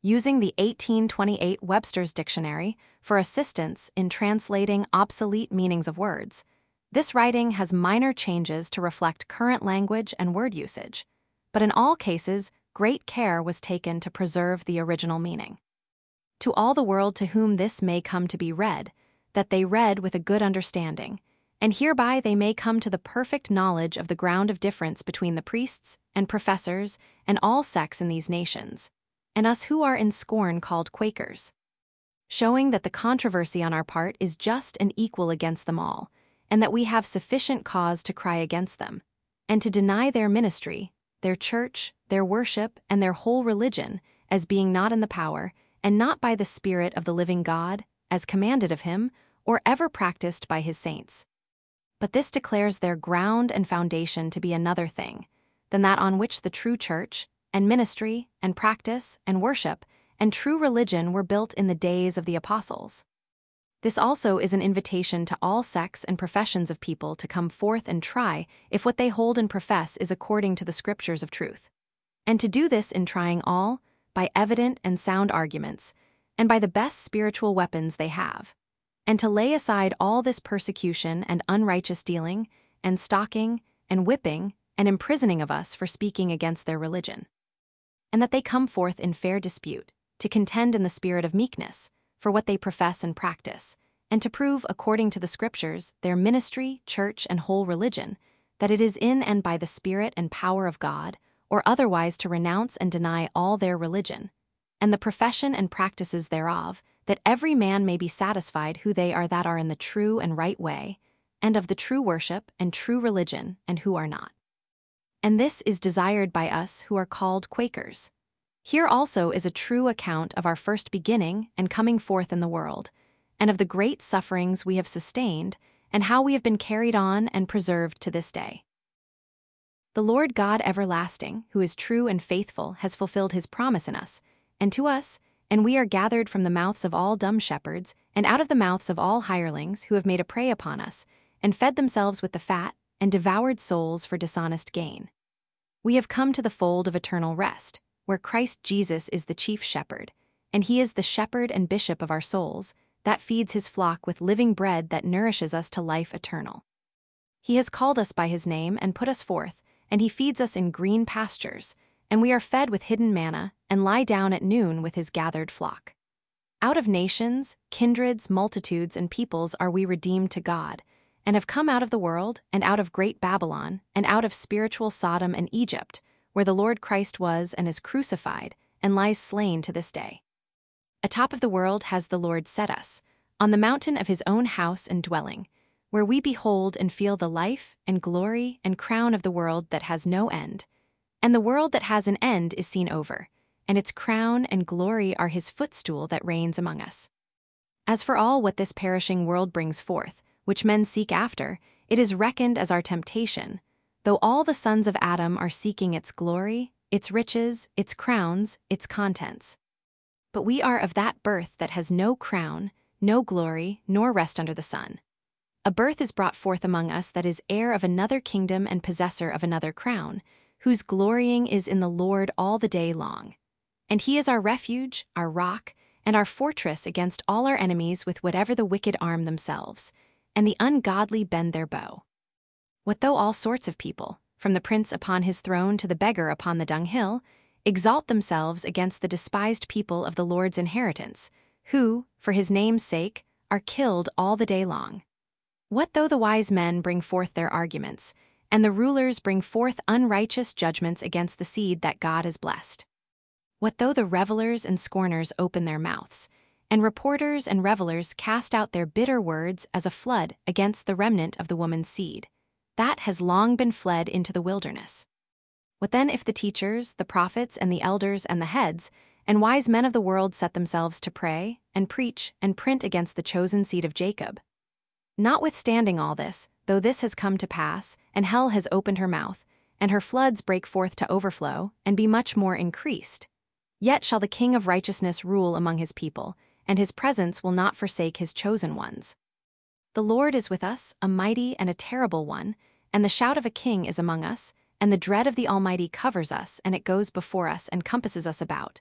using the 1828 Webster's Dictionary for assistance in translating obsolete meanings of words. This writing has minor changes to reflect current language and word usage, but in all cases, great care was taken to preserve the original meaning. To all the world to whom this may come to be read, that they read with a good understanding, and hereby they may come to the perfect knowledge of the ground of difference between the priests and professors and all sects in these nations, and us who are in scorn called Quakers, showing that the controversy on our part is just and equal against them all, and that we have sufficient cause to cry against them, and to deny their ministry, their church, their worship, and their whole religion, as being not in the power, and not by the Spirit of the living God, as commanded of him, or ever practiced by his saints. But this declares their ground and foundation to be another thing than that on which the true church, and ministry, and practice, and worship, and true religion were built in the days of the apostles. This also is an invitation to all sects and professions of people to come forth and try if what they hold and profess is according to the scriptures of truth, and to do this in trying all, by evident and sound arguments, and by the best spiritual weapons they have, and to lay aside all this persecution and unrighteous dealing, and stalking, and whipping, and imprisoning of us for speaking against their religion. And that they come forth in fair dispute, to contend in the spirit of meekness, for what they profess and practice, and to prove, according to the Scriptures, their ministry, church, and whole religion, that it is in and by the Spirit and power of God, or otherwise to renounce and deny all their religion, and the profession and practices thereof, that every man may be satisfied who they are that are in the true and right way, and of the true worship and true religion, and who are not. And this is desired by us who are called Quakers. Here also is a true account of our first beginning and coming forth in the world, and of the great sufferings we have sustained, and how we have been carried on and preserved to this day. The Lord God everlasting, who is true and faithful, has fulfilled his promise in us, and to us, and we are gathered from the mouths of all dumb shepherds, and out of the mouths of all hirelings who have made a prey upon us, and fed themselves with the fat, and devoured souls for dishonest gain. We have come to the fold of eternal rest, where Christ Jesus is the chief shepherd, and he is the shepherd and bishop of our souls, that feeds his flock with living bread that nourishes us to life eternal. He has called us by his name and put us forth, and he feeds us in green pastures, and we are fed with hidden manna, and lie down at noon with his gathered flock. Out of nations, kindreds, multitudes, and peoples are we redeemed to God, and have come out of the world, and out of great Babylon, and out of spiritual Sodom and Egypt, where the Lord Christ was and is crucified, and lies slain to this day. Atop of the world has the Lord set us, on the mountain of his own house and dwelling, where we behold and feel the life and glory and crown of the world that has no end. And the world that has an end is seen over, and its crown and glory are his footstool that reigns among us. As for all what this perishing world brings forth, which men seek after, it is reckoned as our temptation, though all the sons of Adam are seeking its glory, its riches, its crowns, its contents. But we are of that birth that has no crown, no glory, nor rest under the sun. A birth is brought forth among us that is heir of another kingdom and possessor of another crown, whose glorying is in the Lord all the day long. And he is our refuge, our rock, and our fortress against all our enemies with whatever the wicked arm themselves, and the ungodly bend their bow. What though all sorts of people, from the prince upon his throne to the beggar upon the dunghill, exalt themselves against the despised people of the Lord's inheritance, who, for his name's sake, are killed all the day long? What though the wise men bring forth their arguments, and the rulers bring forth unrighteous judgments against the seed that God has blessed? What though the revelers and scorners open their mouths, and reporters and revelers cast out their bitter words as a flood against the remnant of the woman's seed, that has long been fled into the wilderness? What then if the teachers, the prophets, and the elders, and the heads, and wise men of the world set themselves to pray, and preach, and print against the chosen seed of Jacob? Notwithstanding all this, though this has come to pass, and hell has opened her mouth, and her floods break forth to overflow, and be much more increased, yet shall the King of righteousness rule among his people, and his presence will not forsake his chosen ones. The Lord is with us, a mighty and a terrible one, and the shout of a king is among us, and the dread of the Almighty covers us, and it goes before us and compasses us about.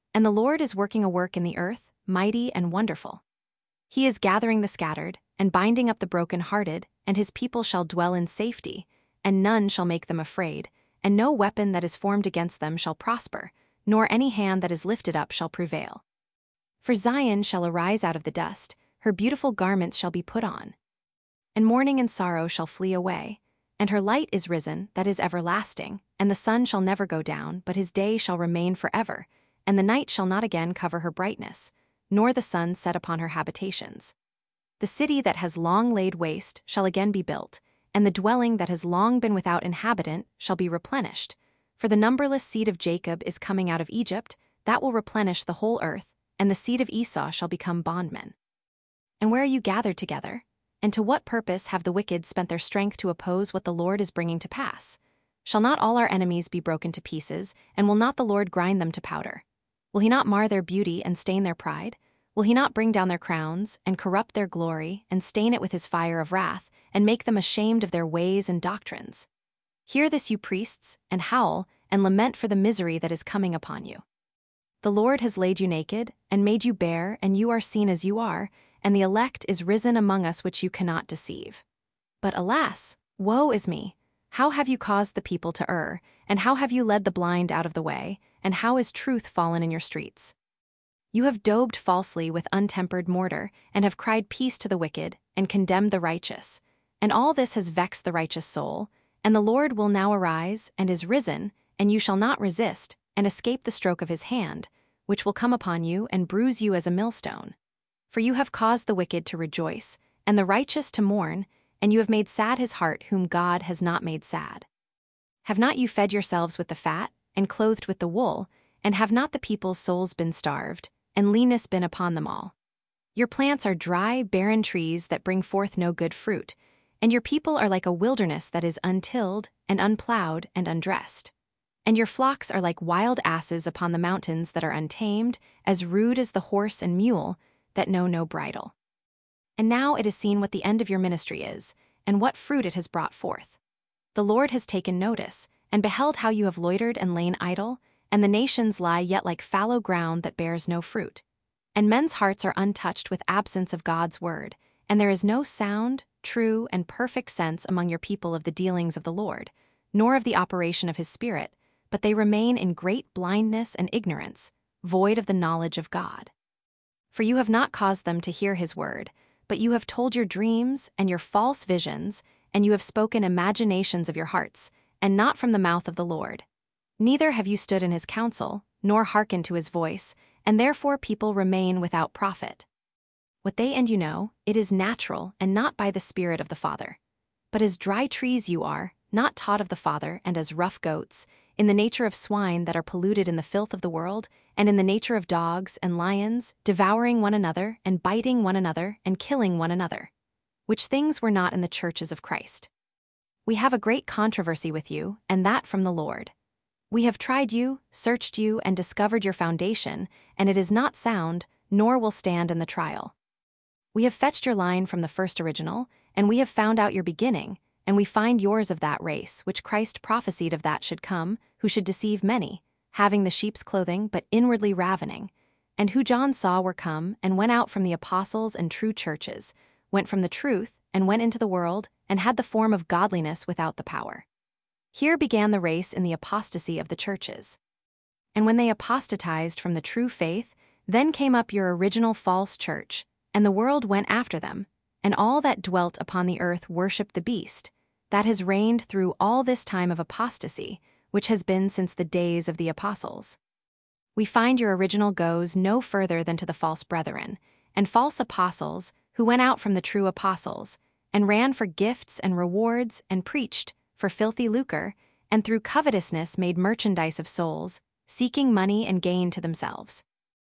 And the Lord is working a work in the earth, mighty and wonderful. He is gathering the scattered, and binding up the broken-hearted, and his people shall dwell in safety, and none shall make them afraid, and no weapon that is formed against them shall prosper, nor any hand that is lifted up shall prevail. For Zion shall arise out of the dust, her beautiful garments shall be put on. And mourning and sorrow shall flee away, and her light is risen, that is everlasting, and the sun shall never go down, but his day shall remain forever, and the night shall not again cover her brightness, nor the sun set upon her habitations. The city that has long laid waste shall again be built, and the dwelling that has long been without inhabitant shall be replenished. For the numberless seed of Jacob is coming out of Egypt, that will replenish the whole earth, and the seed of Esau shall become bondmen. And where are you gathered together? And to what purpose have the wicked spent their strength to oppose what the Lord is bringing to pass? Shall not all our enemies be broken to pieces, and will not the Lord grind them to powder? Will he not mar their beauty and stain their pride? Will he not bring down their crowns, and corrupt their glory, and stain it with his fire of wrath, and make them ashamed of their ways and doctrines? Hear this, you priests, and howl, and lament for the misery that is coming upon you. The Lord has laid you naked, and made you bare, and you are seen as you are, and the elect is risen among us which you cannot deceive. But alas, woe is me! How have you caused the people to err, and how have you led the blind out of the way, and how is truth fallen in your streets? You have daubed falsely with untempered mortar, and have cried peace to the wicked, and condemned the righteous. And all this has vexed the righteous soul, and the Lord will now arise, and is risen, and you shall not resist, and escape the stroke of his hand, which will come upon you and bruise you as a millstone. For you have caused the wicked to rejoice, and the righteous to mourn, and you have made sad his heart whom God has not made sad. Have not you fed yourselves with the fat, and clothed with the wool, and have not the people's souls been starved, and leanness been upon them all? Your plants are dry, barren trees that bring forth no good fruit, and your people are like a wilderness that is untilled, and unplowed, and undressed. And your flocks are like wild asses upon the mountains that are untamed, as rude as the horse and mule, that know no bridle. And now it is seen what the end of your ministry is, and what fruit it has brought forth. The Lord has taken notice, and beheld how you have loitered and lain idle, and the nations lie yet like fallow ground that bears no fruit. And men's hearts are untouched with absence of God's word, and there is no sound, true, and perfect sense among your people of the dealings of the Lord, nor of the operation of his Spirit, but they remain in great blindness and ignorance, void of the knowledge of God. For you have not caused them to hear his word, but you have told your dreams and your false visions, and you have spoken imaginations of your hearts, and not from the mouth of the Lord. Neither have you stood in his counsel, nor hearkened to his voice, and therefore people remain without profit. What they and you know, it is natural and not by the Spirit of the Father. But as dry trees you are, not taught of the Father, and as rough goats, in the nature of swine that are polluted in the filth of the world, and in the nature of dogs and lions, devouring one another, and biting one another, and killing one another. Which things were not in the churches of Christ. We have a great controversy with you, and that from the Lord. We have tried you, searched you, and discovered your foundation, and it is not sound, nor will stand in the trial. We have fetched your line from the first original, and we have found out your beginning, and we find yours of that race, which Christ prophesied of that should come, who should deceive many, having the sheep's clothing, but inwardly ravening, and who John saw were come, and went out from the apostles and true churches, went from the truth, and went into the world, and had the form of godliness without the power. Here began the race in the apostasy of the churches. And when they apostatized from the true faith, then came up your original false church, and the world went after them, and all that dwelt upon the earth worshipped the beast, that has reigned through all this time of apostasy, which has been since the days of the apostles. We find your original goes no further than to the false brethren, and false apostles, who went out from the true apostles, and ran for gifts and rewards, and preached, for filthy lucre, and through covetousness made merchandise of souls, seeking money and gain to themselves.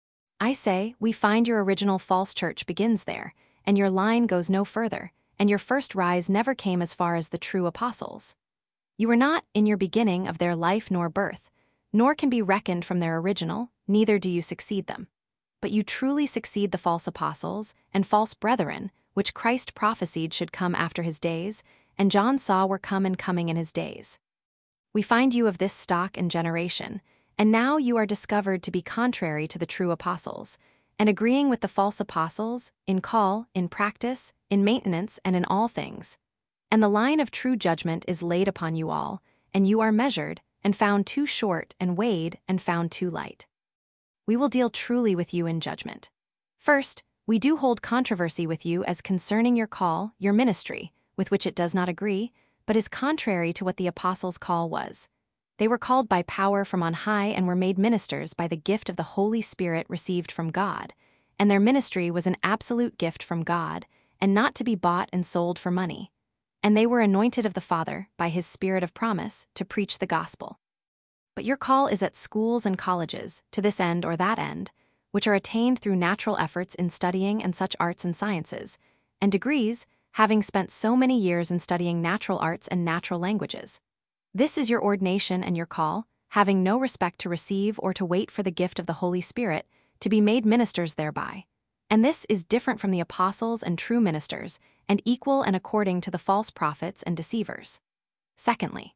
I say, we find your original false church begins there, and your line goes no further, and your first rise never came as far as the true apostles. You were not in your beginning of their life nor birth, nor can be reckoned from their original, neither do you succeed them. But you truly succeed the false apostles and false brethren, which Christ prophesied should come after his days, and John saw were come and coming in his days. We find you of this stock and generation, And now you are discovered to be contrary to the true apostles, and agreeing with the false apostles in call, in practice, in maintenance, and in all things. And the line of true judgment is laid upon you all, and you are measured, and found too short, and weighed, and found too light. We will deal truly with you in judgment. First, we do hold controversy with you as concerning your call, your ministry, with which it does not agree, but is contrary to what the apostles' call was. They were called by power from on high and were made ministers by the gift of the Holy Spirit received from God, and their ministry was an absolute gift from God, and not to be bought and sold for money. And they were anointed of the Father, by his Spirit of promise, to preach the gospel. But your call is at schools and colleges, to this end or that end, which are attained through natural efforts in studying and such arts and sciences, and degrees, having spent so many years in studying natural arts and natural languages. This is your ordination and your call, having no respect to receive or to wait for the gift of the Holy Spirit, to be made ministers thereby. And this is different from the apostles and true ministers, and equal and according to the false prophets and deceivers. Secondly,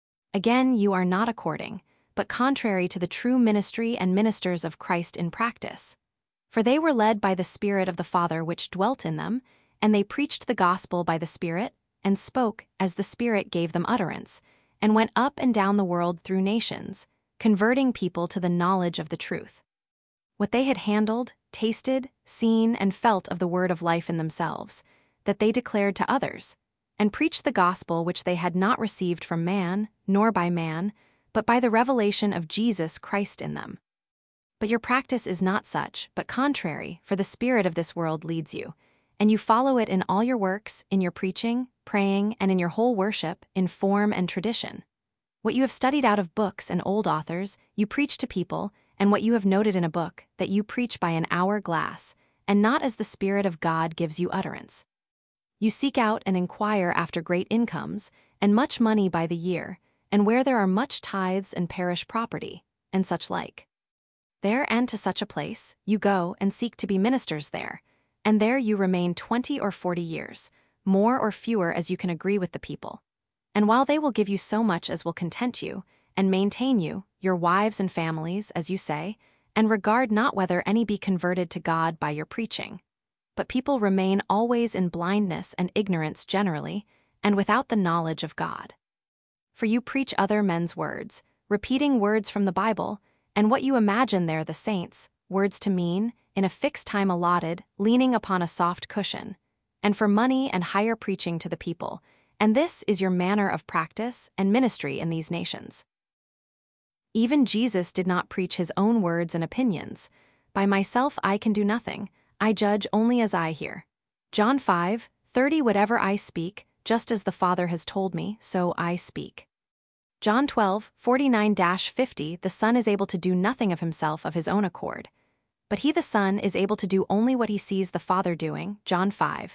again you are not according, but contrary to the true ministry and ministers of Christ in practice. For they were led by the Spirit of the Father which dwelt in them, and they preached the gospel by the Spirit, and spoke as the Spirit gave them utterance, and went up and down the world through nations, converting people to the knowledge of the truth. What they had handled, tasted, seen, and felt of the word of life in themselves, that they declared to others, and preached the gospel which they had not received from man, nor by man, but by the revelation of Jesus Christ in them. But your practice is not such, but contrary, for the spirit of this world leads you, and you follow it in all your works, in your preaching, praying, and in your whole worship, in form and tradition. What you have studied out of books and old authors, you preach to people, and what you have noted in a book, that you preach by an hour-glass, and not as the Spirit of God gives you utterance. You seek out and inquire after great incomes, and much money by the year, and where there are much tithes and parish property, and such like. There and to such a place, you go and seek to be ministers there, and there you remain 20 or 40 years, more or fewer as you can agree with the people. And while they will give you so much as will content you, and maintain you, your wives and families, as you say, and regard not whether any be converted to God by your preaching. But people remain always in blindness and ignorance generally, and without the knowledge of God. For you preach other men's words, repeating words from the Bible, and what you imagine they're the saints, words to mean, in a fixed time allotted, leaning upon a soft cushion, and for money and higher preaching to the people, and this is your manner of practice and ministry in these nations. Even Jesus did not preach his own words and opinions. By myself I can do nothing, I judge only as I hear. John 5:30 Whatever I speak, just as the Father has told me, so I speak. John 12:49-50 The Son is able to do nothing of himself of his own accord. But he the Son is able to do only what he sees the Father doing. John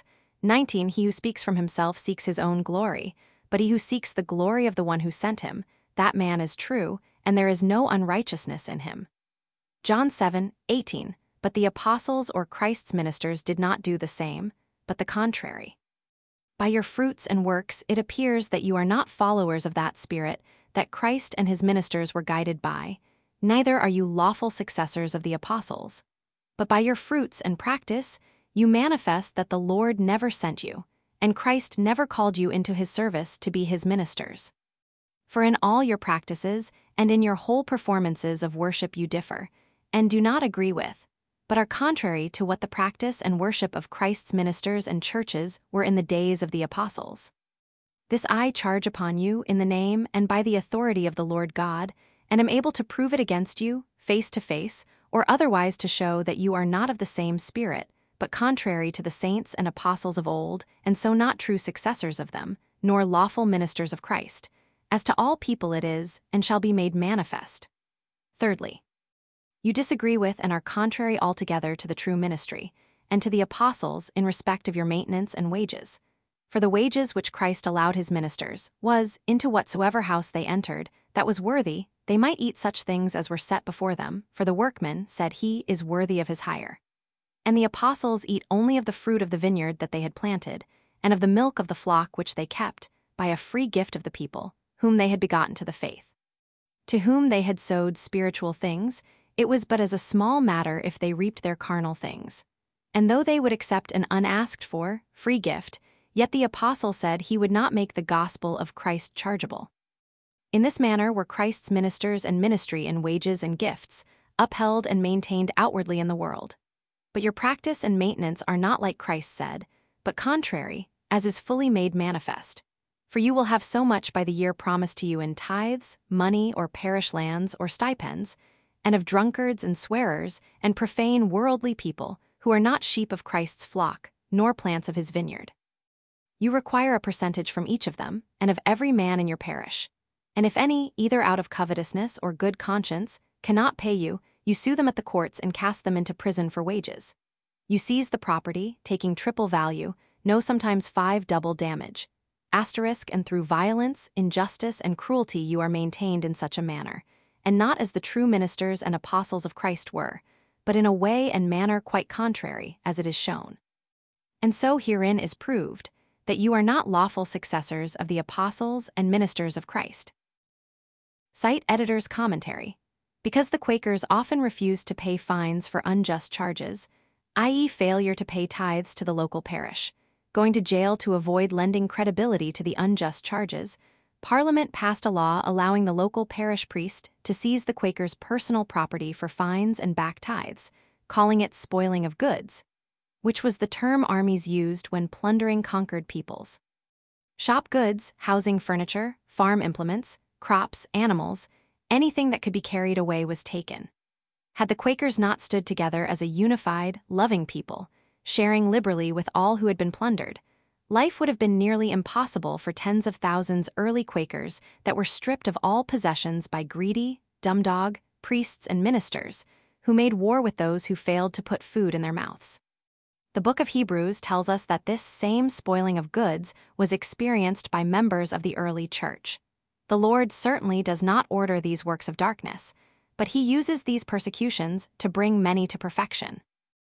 5:19 He who speaks from himself seeks his own glory, but he who seeks the glory of the one who sent him, that man is true, and there is no unrighteousness in him. John 7:18 But the apostles or Christ's ministers did not do the same, but the contrary. By your fruits and works it appears that you are not followers of that Spirit that Christ and his ministers were guided by, neither are you lawful successors of the apostles. But by your fruits and practice you manifest that the Lord never sent you, and Christ never called you into his service to be his ministers. For in all your practices and in your whole performances of worship you differ, and do not agree with, but are contrary to what the practice and worship of Christ's ministers and churches were in the days of the apostles. This I charge upon you in the name and by the authority of the Lord God, and am able to prove it against you, face to face, or otherwise to show that you are not of the same Spirit, but contrary to the saints and apostles of old, and so not true successors of them, nor lawful ministers of Christ. As to all people it is, and shall be made manifest. Thirdly, you disagree with and are contrary altogether to the true ministry, and to the apostles in respect of your maintenance and wages. For the wages which Christ allowed his ministers was, into whatsoever house they entered, that was worthy, they might eat such things as were set before them, for the workman, said he, is worthy of his hire. And the apostles eat only of the fruit of the vineyard that they had planted, and of the milk of the flock which they kept, by a free gift of the people, whom they had begotten to the faith. To whom they had sowed spiritual things, it was but as a small matter if they reaped their carnal things. And though they would accept an unasked-for, free gift, yet the apostle said he would not make the gospel of Christ chargeable. In this manner were Christ's ministers and ministry in wages and gifts, upheld and maintained outwardly in the world. But your practice and maintenance are not like Christ said, but contrary, as is fully made manifest. For you will have so much by the year promised to you in tithes, money, or parish lands, or stipends, and of drunkards and swearers, and profane worldly people, who are not sheep of Christ's flock, nor plants of his vineyard. You require a percentage from each of them, and of every man in your parish. And if any, either out of covetousness or good conscience, cannot pay you, you sue them at the courts and cast them into prison for wages. You seize the property, taking triple value, no sometimes 5 double damage. Asterisk, and through violence, injustice, and cruelty you are maintained in such a manner, and not as the true ministers and apostles of Christ were, but in a way and manner quite contrary, as it is shown. And so herein is proved, that you are not lawful successors of the apostles and ministers of Christ. Cite editor's commentary. Because the Quakers often refused to pay fines for unjust charges, i.e. failure to pay tithes to the local parish, going to jail to avoid lending credibility to the unjust charges, Parliament passed a law allowing the local parish priest to seize the Quakers' personal property for fines and back tithes, calling it spoiling of goods, which was the term armies used when plundering conquered peoples. Shop goods, housing furniture, farm implements, crops, animals, anything that could be carried away was taken. Had the Quakers not stood together as a unified, loving people, sharing liberally with all who had been plundered, life would have been nearly impossible for tens of thousands early Quakers that were stripped of all possessions by greedy, dumb-dog, priests and ministers, who made war with those who failed to put food in their mouths. The book of Hebrews tells us that this same spoiling of goods was experienced by members of the early church. The Lord certainly does not order these works of darkness, but he uses these persecutions to bring many to perfection.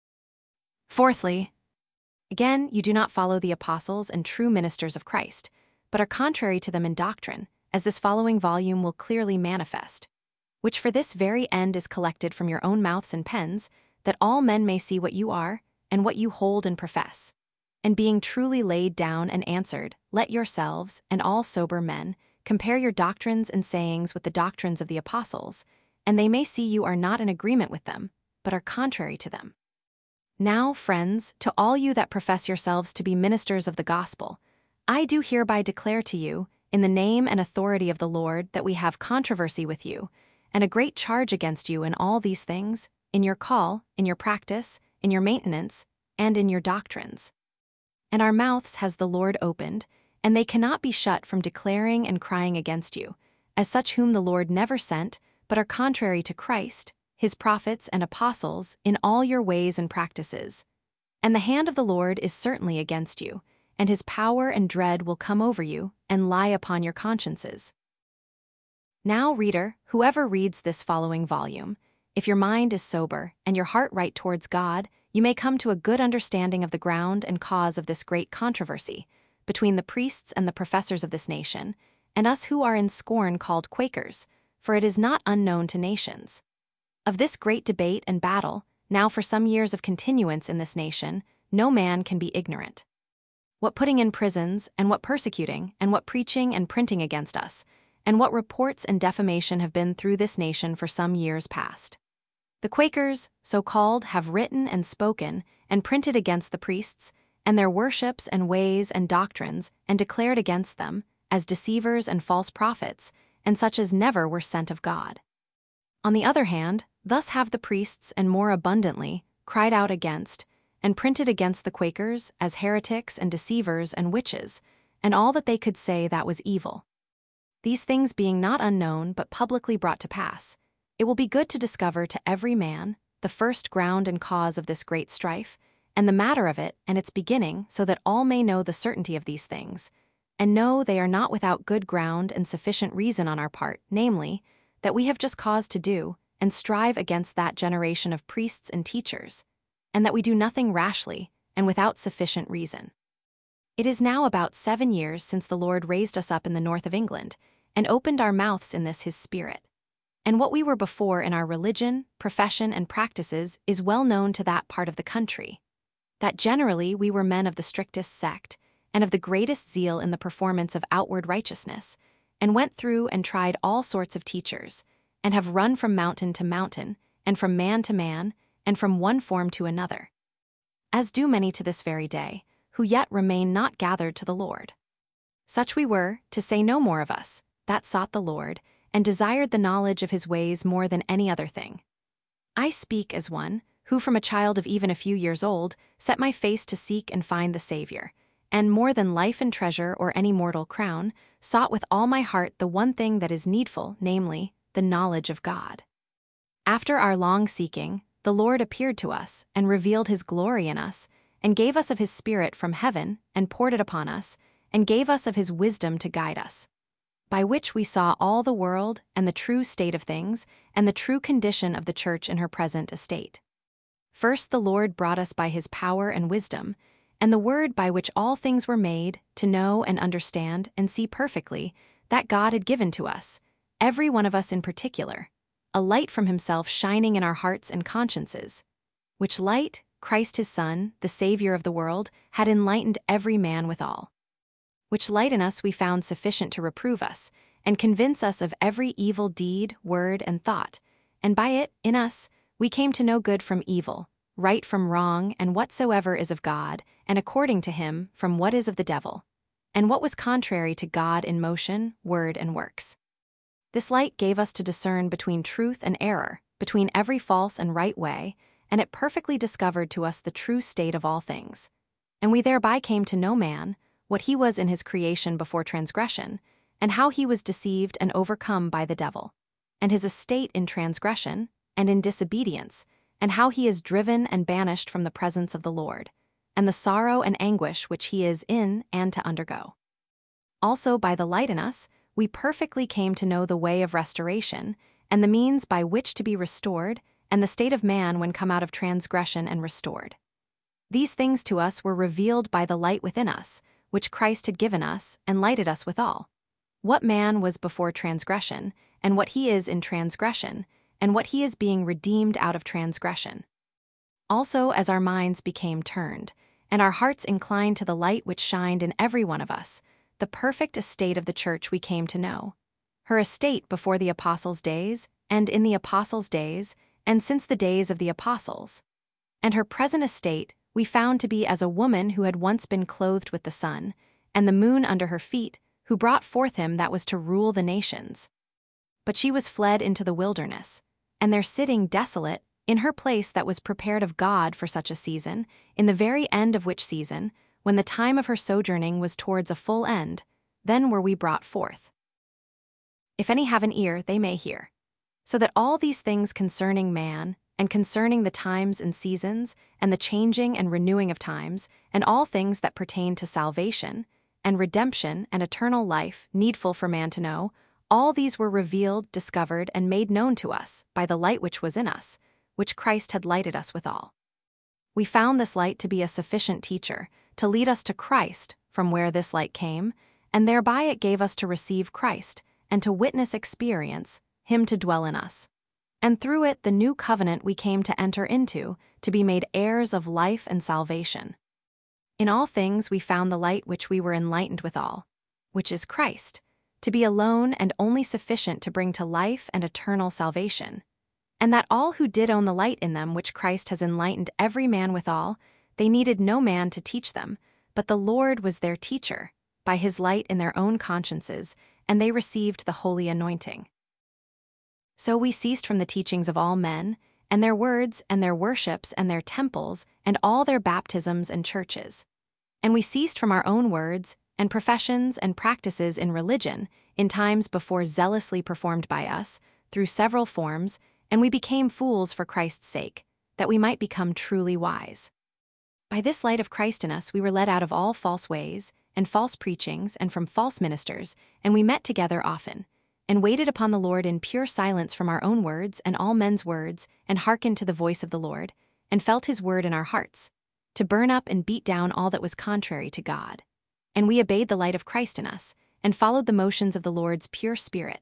Fourthly, again, you do not follow the apostles and true ministers of Christ, but are contrary to them in doctrine, as this following volume will clearly manifest, which for this very end is collected from your own mouths and pens, that all men may see what you are, and what you hold and profess. And being truly laid down and answered, let yourselves, and all sober men, compare your doctrines and sayings with the doctrines of the apostles, and they may see you are not in agreement with them, but are contrary to them. Now, friends, to all you that profess yourselves to be ministers of the gospel, I do hereby declare to you, in the name and authority of the Lord, that we have controversy with you, and a great charge against you in all these things, in your call, in your practice, in your maintenance, and in your doctrines. And our mouths has the Lord opened, and they cannot be shut from declaring and crying against you, as such whom the Lord never sent, but are contrary to Christ, his prophets and apostles, in all your ways and practices. And the hand of the Lord is certainly against you, and his power and dread will come over you, and lie upon your consciences. Now, reader, whoever reads this following volume, if your mind is sober and your heart right towards God, you may come to a good understanding of the ground and cause of this great controversy between the priests and the professors of this nation, and us who are in scorn called Quakers, for it is not unknown to nations. Of this great debate and battle, now for some years of continuance in this nation, no man can be ignorant. What putting in prisons, and what persecuting, and what preaching and printing against us, and what reports and defamation have been through this nation for some years past. The Quakers, so called, have written and spoken and printed against the priests, and their worships and ways and doctrines, and declared against them, as deceivers and false prophets, and such as never were sent of God. On the other hand, thus have the priests, and more abundantly, cried out against, and printed against the Quakers as heretics and deceivers and witches, and all that they could say that was evil. These things being not unknown but publicly brought to pass, it will be good to discover to every man the first ground and cause of this great strife, and the matter of it and its beginning, so that all may know the certainty of these things, and know they are not without good ground and sufficient reason on our part, namely, that we have just cause to do, and strive against that generation of priests and teachers, and that we do nothing rashly, and without sufficient reason. It is now about 7 years since the Lord raised us up in the north of England, and opened our mouths in this his Spirit. and what we were before in our religion, profession, and practices is well known to that part of the country. That generally we were men of the strictest sect, and of the greatest zeal in the performance of outward righteousness, and went through and tried all sorts of teachers, and have run from mountain to mountain, and from man to man, and from one form to another. As do many to this very day, who yet remain not gathered to the Lord. Such we were, to say no more of us, that sought the Lord, and desired the knowledge of his ways more than any other thing. I speak as one, who from a child of even a few years old, set my face to seek and find the Savior, and more than life and treasure or any mortal crown, sought with all my heart the one thing that is needful, namely, the knowledge of God. After our long seeking, the Lord appeared to us, and revealed his glory in us, and gave us of his Spirit from heaven, and poured it upon us, and gave us of his wisdom to guide us, by which we saw all the world, and the true state of things, and the true condition of the church in her present estate. First the Lord brought us by his power and wisdom, and the word by which all things were made, to know and understand and see perfectly that God had given to us, every one of us in particular, a light from himself shining in our hearts and consciences, which light, Christ his Son, the Savior of the world, had enlightened every man withal. Which light in us we found sufficient to reprove us, and convince us of every evil deed, word, and thought, and by it, in us, we came to know good from evil, right from wrong, and whatsoever is of God, and according to him, from what is of the devil, and what was contrary to God in motion, word, and works. This light gave us to discern between truth and error, between every false and right way, and it perfectly discovered to us the true state of all things. And we thereby came to know man, what he was in his creation before transgression, and how he was deceived and overcome by the devil, and his estate in transgression, and in disobedience, and how he is driven and banished from the presence of the Lord, and the sorrow and anguish which he is in and to undergo. Also by the light in us, we perfectly came to know the way of restoration, and the means by which to be restored, and the state of man when come out of transgression and restored. These things to us were revealed by the light within us, which Christ had given us, and lighted us withal. What man was before transgression, and what he is in transgression, and what he is being redeemed out of transgression. Also as our minds became turned, and our hearts inclined to the light which shined in every one of us, the perfect estate of the church we came to know, her estate before the apostles' days, and in the apostles' days, and since the days of the apostles. And her present estate we found to be as a woman who had once been clothed with the sun, and the moon under her feet, who brought forth him that was to rule the nations. But she was fled into the wilderness, and there sitting desolate, in her place that was prepared of God for such a season, in the very end of which season, when the time of her sojourning was towards a full end, then were we brought forth. If any have an ear, they may hear. So that all these things concerning man, and concerning the times and seasons, and the changing and renewing of times, and all things that pertain to salvation, and redemption, and eternal life, needful for man to know, all these were revealed, discovered, and made known to us by the light which was in us, which Christ had lighted us withal. We found this light to be a sufficient teacher, to lead us to Christ, from where this light came, and thereby it gave us to receive Christ, and to witness experience, him to dwell in us. And through it the new covenant we came to enter into, to be made heirs of life and salvation. In all things we found the light which we were enlightened withal, which is Christ, to be alone and only sufficient to bring to life and eternal salvation. And that all who did own the light in them which Christ has enlightened every man withal, they needed no man to teach them, but the Lord was their teacher, by his light in their own consciences, and they received the holy anointing. So we ceased from the teachings of all men, and their words, and their worships, and their temples, and all their baptisms and churches. And we ceased from our own words, and professions, and practices in religion, in times before zealously performed by us, through several forms, and we became fools for Christ's sake, that we might become truly wise. By this light of Christ in us we were led out of all false ways, and false preachings, and from false ministers, and we met together often, and waited upon the Lord in pure silence from our own words and all men's words, and hearkened to the voice of the Lord, and felt his word in our hearts, to burn up and beat down all that was contrary to God. And we obeyed the light of Christ in us, and followed the motions of the Lord's pure Spirit,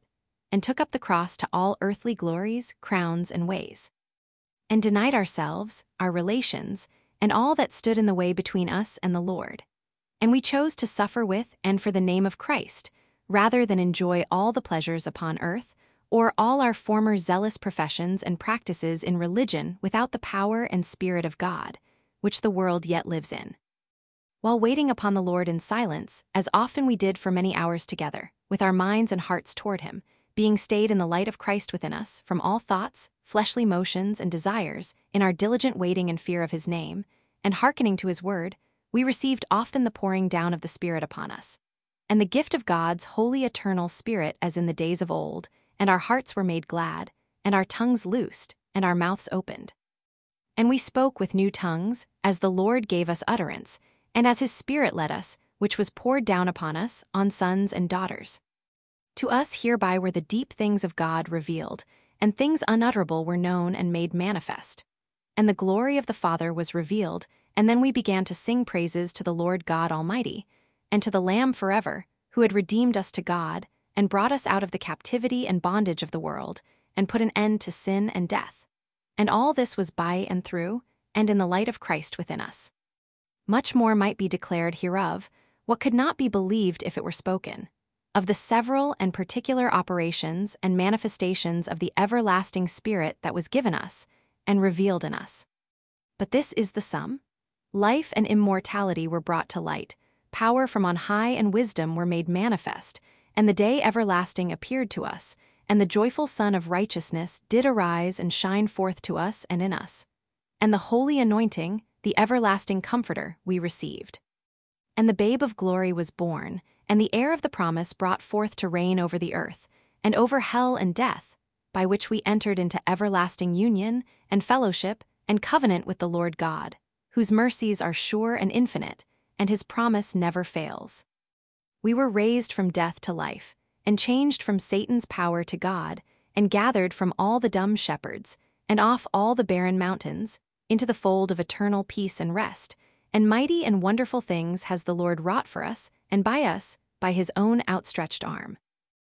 and took up the cross to all earthly glories, crowns, and ways, and denied ourselves, our relations, and all that stood in the way between us and the Lord. And we chose to suffer with and for the name of Christ, rather than enjoy all the pleasures upon earth, or all our former zealous professions and practices in religion without the power and Spirit of God, which the world yet lives in. While waiting upon the Lord in silence, as often we did for many hours together, with our minds and hearts toward him, being stayed in the light of Christ within us, from all thoughts, fleshly motions, and desires, in our diligent waiting and fear of his name, and hearkening to his word, we received often the pouring down of the Spirit upon us, and the gift of God's holy eternal Spirit as in the days of old, and our hearts were made glad, and our tongues loosed, and our mouths opened. And we spoke with new tongues, as the Lord gave us utterance, and as his Spirit led us, which was poured down upon us, on sons and daughters. To us hereby were the deep things of God revealed, and things unutterable were known and made manifest. And the glory of the Father was revealed, and then we began to sing praises to the Lord God Almighty, and to the Lamb forever, who had redeemed us to God, and brought us out of the captivity and bondage of the world, and put an end to sin and death. And all this was by and through, and in the light of Christ within us. Much more might be declared hereof, what could not be believed if it were spoken, of the several and particular operations and manifestations of the everlasting Spirit that was given us, and revealed in us. But this is the sum. Life and immortality were brought to light, power from on high and wisdom were made manifest, and the day everlasting appeared to us, and the joyful Sun of righteousness did arise and shine forth to us and in us. And the holy anointing, the everlasting Comforter, we received. And the babe of glory was born, and the heir of the promise brought forth to reign over the earth, and over hell and death, by which we entered into everlasting union, and fellowship, and covenant with the Lord God, whose mercies are sure and infinite, and his promise never fails. We were raised from death to life, and changed from Satan's power to God, and gathered from all the dumb shepherds, and off all the barren mountains, into the fold of eternal peace and rest, and mighty and wonderful things has the Lord wrought for us, and by us, by his own outstretched arm.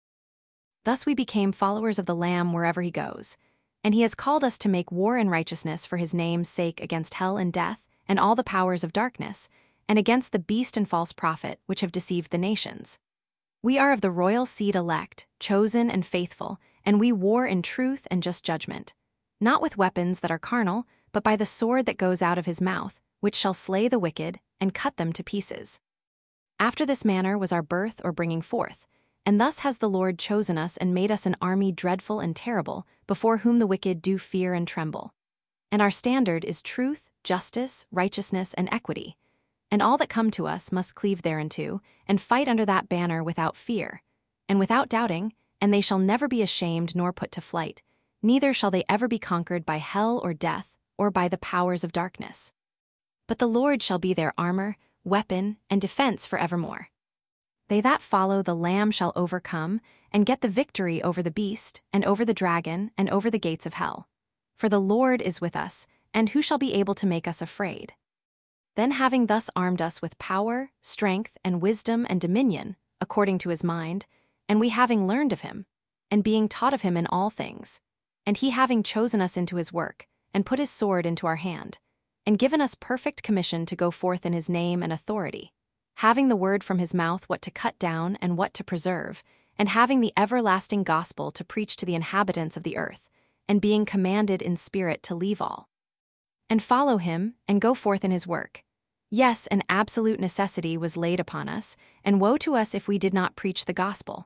Thus we became followers of the Lamb wherever he goes, and he has called us to make war in righteousness for his name's sake against hell and death, and all the powers of darkness, and against the beast and false prophet which have deceived the nations. We are of the royal seed elect, chosen and faithful, and we war in truth and just judgment, not with weapons that are carnal, but by the sword that goes out of his mouth, which shall slay the wicked, and cut them to pieces. After this manner was our birth or bringing forth, and thus has the Lord chosen us and made us an army dreadful and terrible, before whom the wicked do fear and tremble. And our standard is truth, justice, righteousness, and equity, and all that come to us must cleave thereunto, and fight under that banner without fear, and without doubting, and they shall never be ashamed nor put to flight, neither shall they ever be conquered by hell or death, or by the powers of darkness. But the Lord shall be their armor, weapon, and defense forevermore. They that follow the Lamb shall overcome, and get the victory over the beast, and over the dragon, and over the gates of hell. For the Lord is with us, and who shall be able to make us afraid? Then having thus armed us with power, strength, and wisdom and dominion, according to his mind, and we having learned of him, and being taught of him in all things, and he having chosen us into his work, and put his sword into our hand, and given us perfect commission to go forth in his name and authority, having the word from his mouth what to cut down and what to preserve, and having the everlasting gospel to preach to the inhabitants of the earth, and being commanded in spirit to leave all, and follow him, and go forth in his work. Yes, an absolute necessity was laid upon us, and woe to us if we did not preach the gospel.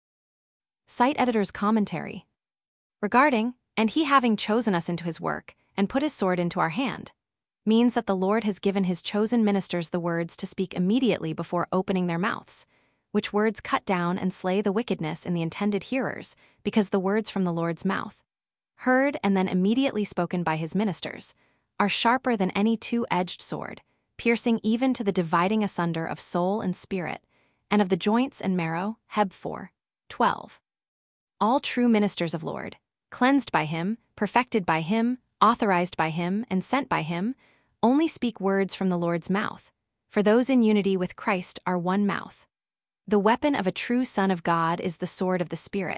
Site Editor's Commentary. Regarding, and he having chosen us into his work, and put his sword into our hand, means that the Lord has given his chosen ministers the words to speak immediately before opening their mouths, which words cut down and slay the wickedness in the intended hearers, because the words from the Lord's mouth, heard and then immediately spoken by his ministers, are sharper than any two-edged sword, piercing even to the dividing asunder of soul and spirit, and of the joints and marrow. Heb 4:12. All true ministers of Lord, cleansed by him, perfected by him, authorized by him, and sent by him, only speak words from the Lord's mouth, for those in unity with Christ are one mouth. The weapon of a true Son of God is the sword of the Spirit,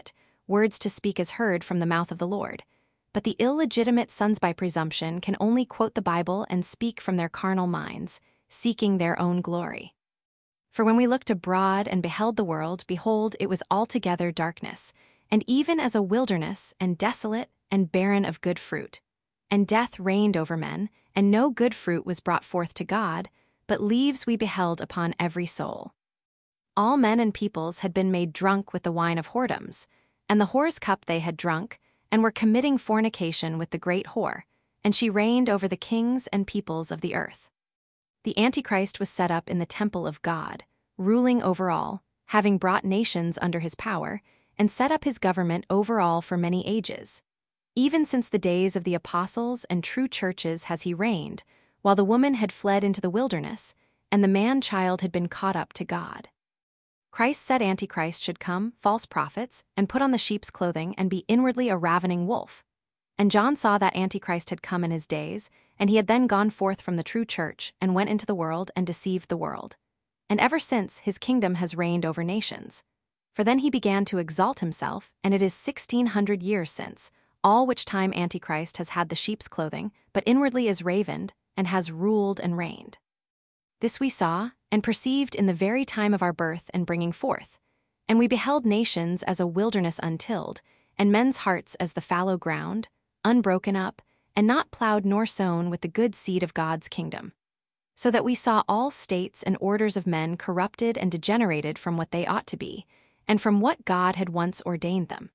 words to speak is heard from the mouth of the Lord. But the illegitimate sons by presumption can only quote the Bible and speak from their carnal minds, seeking their own glory. For when we looked abroad and beheld the world, behold, it was altogether darkness, and even as a wilderness, and desolate, and barren of good fruit. And death reigned over men, and no good fruit was brought forth to God, but leaves we beheld upon every soul. All men and peoples had been made drunk with the wine of whoredoms, and the whore's cup they had drunk, and were committing fornication with the great whore, and she reigned over the kings and peoples of the earth. The Antichrist was set up in the temple of God, ruling over all, having brought nations under his power, and set up his government over all for many ages. Even since the days of the apostles and true churches has he reigned, while the woman had fled into the wilderness, and the man-child had been caught up to God. Christ said Antichrist should come, false prophets, and put on the sheep's clothing and be inwardly a ravening wolf. And John saw that Antichrist had come in his days, and he had then gone forth from the true church and went into the world and deceived the world. And ever since his kingdom has reigned over nations. For then he began to exalt himself, and it is 1600 years since, all which time Antichrist has had the sheep's clothing, but inwardly is ravened, and has ruled and reigned. This we saw, and perceived in the very time of our birth and bringing forth. And we beheld nations as a wilderness untilled, and men's hearts as the fallow ground, unbroken up, and not plowed nor sown with the good seed of God's kingdom. So that we saw all states and orders of men corrupted and degenerated from what they ought to be, and from what God had once ordained them.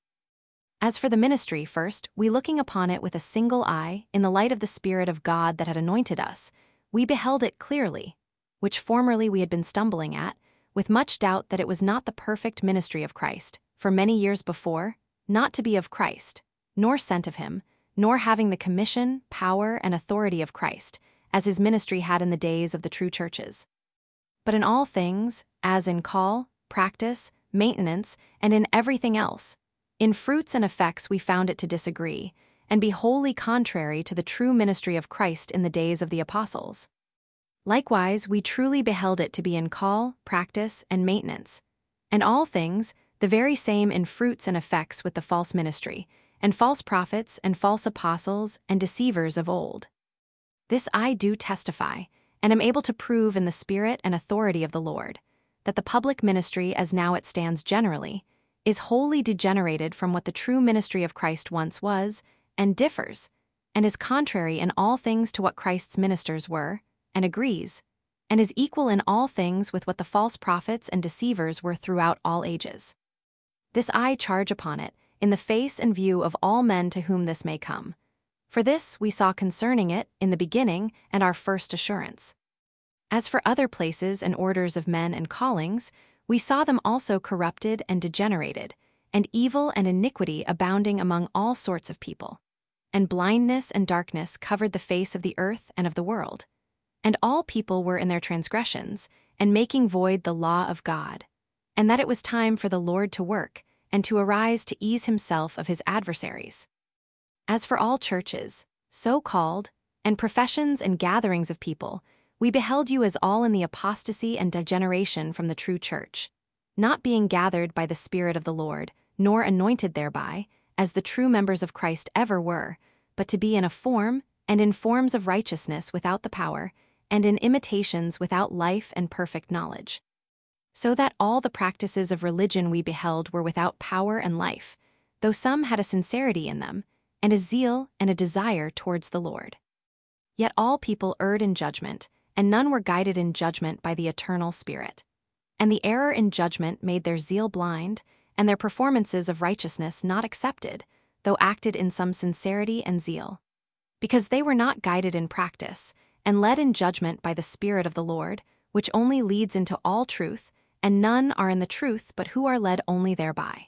As for the ministry, first, we looking upon it with a single eye, in the light of the Spirit of God that had anointed us, we beheld it clearly, which formerly we had been stumbling at, with much doubt that it was not the perfect ministry of Christ, for many years before, not to be of Christ, nor sent of him, nor having the commission, power, and authority of Christ, as his ministry had in the days of the true churches. But in all things, as in call, practice, maintenance, and in everything else, in fruits and effects we found it to disagree, and be wholly contrary to the true ministry of Christ in the days of the apostles. Likewise, we truly beheld it to be in call, practice, and maintenance, and all things, the very same in fruits and effects with the false ministry, and false prophets, and false apostles, and deceivers of old. This I do testify, and am able to prove in the Spirit and authority of the Lord, that the public ministry as now it stands generally, is wholly degenerated from what the true ministry of Christ once was, and differs, and is contrary in all things to what Christ's ministers were, and agrees, and is equal in all things with what the false prophets and deceivers were throughout all ages. This I charge upon it, in the face and view of all men to whom this may come. For this we saw concerning it in the beginning and our first assurance. As for other places and orders of men and callings, we saw them also corrupted and degenerated, and evil and iniquity abounding among all sorts of people. And blindness and darkness covered the face of the earth and of the world. And all people were in their transgressions, and making void the law of God. And that it was time for the Lord to work, and to arise to ease himself of his adversaries. As for all churches, so called, and professions and gatherings of people, we beheld you as all in the apostasy and degeneration from the true church, not being gathered by the Spirit of the Lord, nor anointed thereby, as the true members of Christ ever were, but to be in a form, and in forms of righteousness without the power, and in imitations without life and perfect knowledge. So that all the practices of religion we beheld were without power and life, though some had a sincerity in them, and a zeal and a desire towards the Lord. Yet all people erred in judgment, and none were guided in judgment by the eternal Spirit. And the error in judgment made their zeal blind, and their performances of righteousness not accepted, though acted in some sincerity and zeal. Because they were not guided in practice, and led in judgment by the Spirit of the Lord, which only leads into all truth, and none are in the truth but who are led only thereby.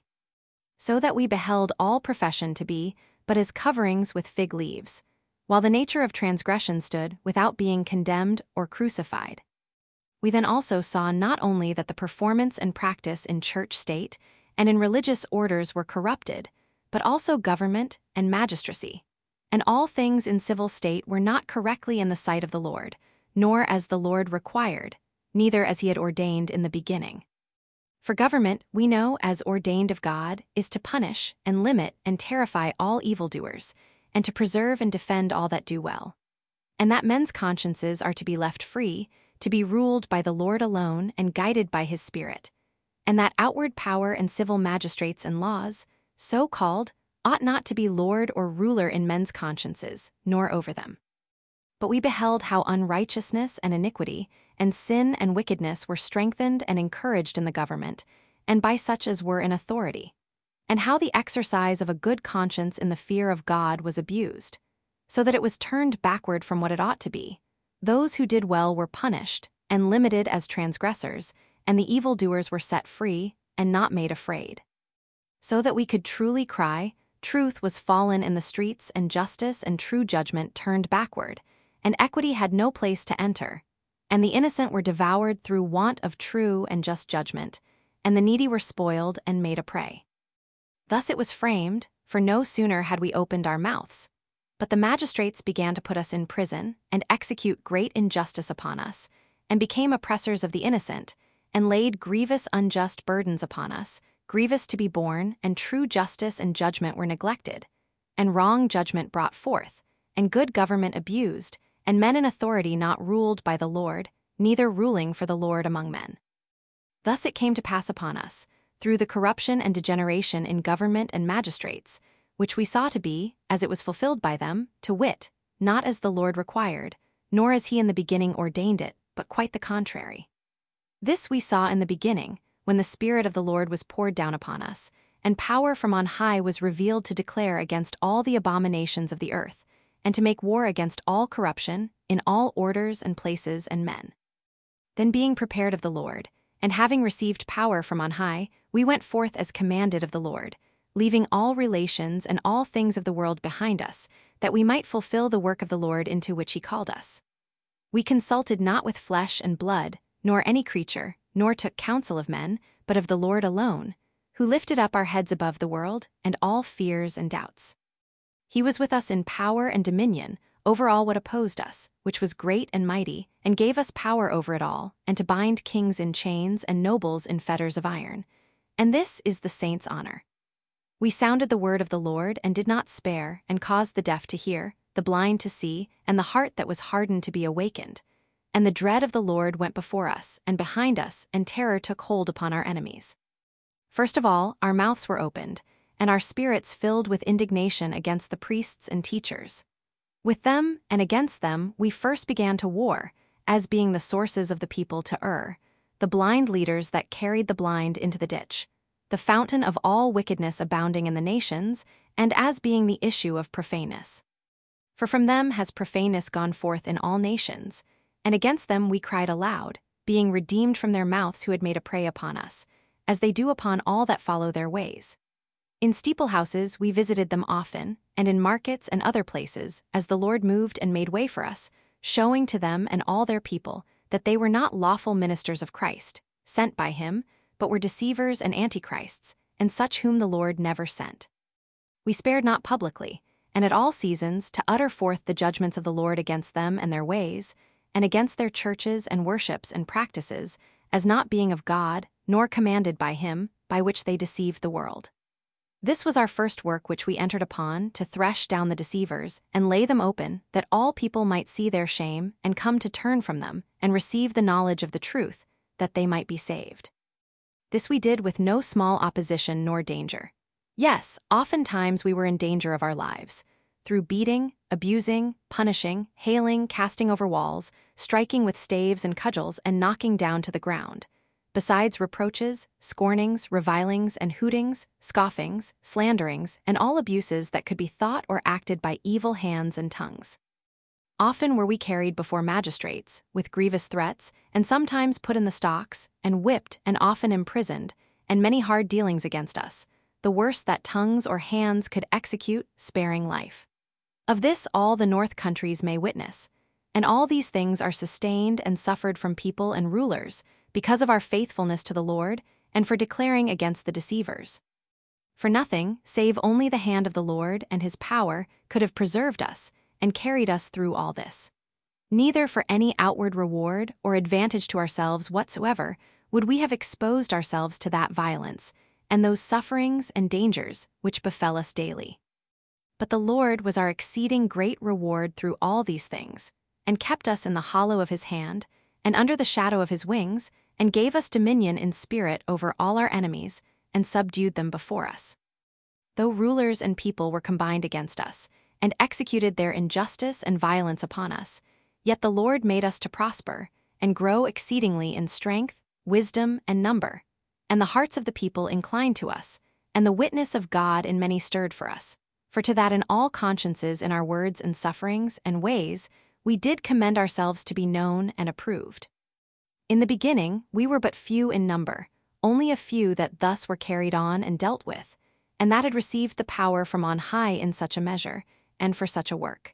So that we beheld all profession to be but as coverings with fig leaves, while the nature of transgression stood without being condemned or crucified. We then also saw not only that the performance and practice in church state and in religious orders were corrupted, but also government and magistracy, and all things in civil state were not correctly in the sight of the Lord, nor as the Lord required, neither as he had ordained in the beginning. For government, we know, as ordained of God, is to punish and limit and terrify all evildoers, and to preserve and defend all that do well. And that men's consciences are to be left free, to be ruled by the Lord alone and guided by his Spirit. And that outward power and civil magistrates and laws, so called, ought not to be lord or ruler in men's consciences, nor over them. But we beheld how unrighteousness and iniquity, and sin and wickedness were strengthened and encouraged in the government, and by such as were in authority, and how the exercise of a good conscience in the fear of God was abused, so that it was turned backward from what it ought to be. Those who did well were punished, and limited as transgressors, and the evildoers were set free, and not made afraid. So that we could truly cry, truth was fallen in the streets, and justice and true judgment turned backward, and equity had no place to enter, and the innocent were devoured through want of true and just judgment, and the needy were spoiled and made a prey. Thus it was framed, for no sooner had we opened our mouths, but the magistrates began to put us in prison, and execute great injustice upon us, and became oppressors of the innocent, and laid grievous unjust burdens upon us, grievous to be borne, and true justice and judgment were neglected, and wrong judgment brought forth, and good government abused, and men in authority not ruled by the Lord, neither ruling for the Lord among men. Thus it came to pass upon us, through the corruption and degeneration in government and magistrates, which we saw to be, as it was fulfilled by them, to wit, not as the Lord required, nor as he in the beginning ordained it, but quite the contrary. This we saw in the beginning, when the Spirit of the Lord was poured down upon us, and power from on high was revealed to declare against all the abominations of the earth, and to make war against all corruption, in all orders and places and men. Then being prepared of the Lord, and having received power from on high, we went forth as commanded of the Lord, leaving all relations and all things of the world behind us, that we might fulfill the work of the Lord into which he called us. We consulted not with flesh and blood, nor any creature, nor took counsel of men, but of the Lord alone, who lifted up our heads above the world, and all fears and doubts. He was with us in power and dominion, over all what opposed us, which was great and mighty, and gave us power over it all, and to bind kings in chains and nobles in fetters of iron. And this is the saints' honor. We sounded the word of the Lord, and did not spare, and caused the deaf to hear, the blind to see, and the heart that was hardened to be awakened. And the dread of the Lord went before us, and behind us, and terror took hold upon our enemies. First of all, our mouths were opened, and our spirits filled with indignation against the priests and teachers. With them and against them we first began to war, as being the sources of the people to err, the blind leaders that carried the blind into the ditch, the fountain of all wickedness abounding in the nations, and as being the issue of profaneness. For from them has profaneness gone forth in all nations, and against them we cried aloud, being redeemed from their mouths who had made a prey upon us, as they do upon all that follow their ways. In steeplehouses we visited them often, and in markets and other places, as the Lord moved and made way for us, showing to them and all their people that they were not lawful ministers of Christ, sent by him, but were deceivers and antichrists, and such whom the Lord never sent. We spared not publicly, and at all seasons, to utter forth the judgments of the Lord against them and their ways, and against their churches and worships and practices, as not being of God, nor commanded by him, by which they deceived the world. This was our first work which we entered upon, to thresh down the deceivers, and lay them open, that all people might see their shame, and come to turn from them, and receive the knowledge of the truth, that they might be saved. This we did with no small opposition nor danger. Yes, oftentimes we were in danger of our lives, through beating, abusing, punishing, hailing, casting over walls, striking with staves and cudgels, and knocking down to the ground. Besides reproaches, scornings, revilings, and hootings, scoffings, slanderings, and all abuses that could be thought or acted by evil hands and tongues. Often were we carried before magistrates, with grievous threats, and sometimes put in the stocks, and whipped, and often imprisoned, and many hard dealings against us, the worst that tongues or hands could execute, sparing life. Of this all the north countries may witness, and all these things are sustained and suffered from people and rulers, because of our faithfulness to the Lord, and for declaring against the deceivers. For nothing, save only the hand of the Lord and his power, could have preserved us, and carried us through all this. Neither for any outward reward or advantage to ourselves whatsoever would we have exposed ourselves to that violence and those sufferings and dangers which befell us daily. But the Lord was our exceeding great reward through all these things, and kept us in the hollow of his hand, and under the shadow of his wings, and gave us dominion in spirit over all our enemies, and subdued them before us. Though rulers and people were combined against us, and executed their injustice and violence upon us, yet the Lord made us to prosper, and grow exceedingly in strength, wisdom, and number. And the hearts of the people inclined to us, and the witness of God in many stirred for us. For to that in all consciences in our words and sufferings and ways we did commend ourselves to be known and approved. In the beginning we were but few in number, only a few that thus were carried on and dealt with, and that had received the power from on high in such a measure, and for such a work.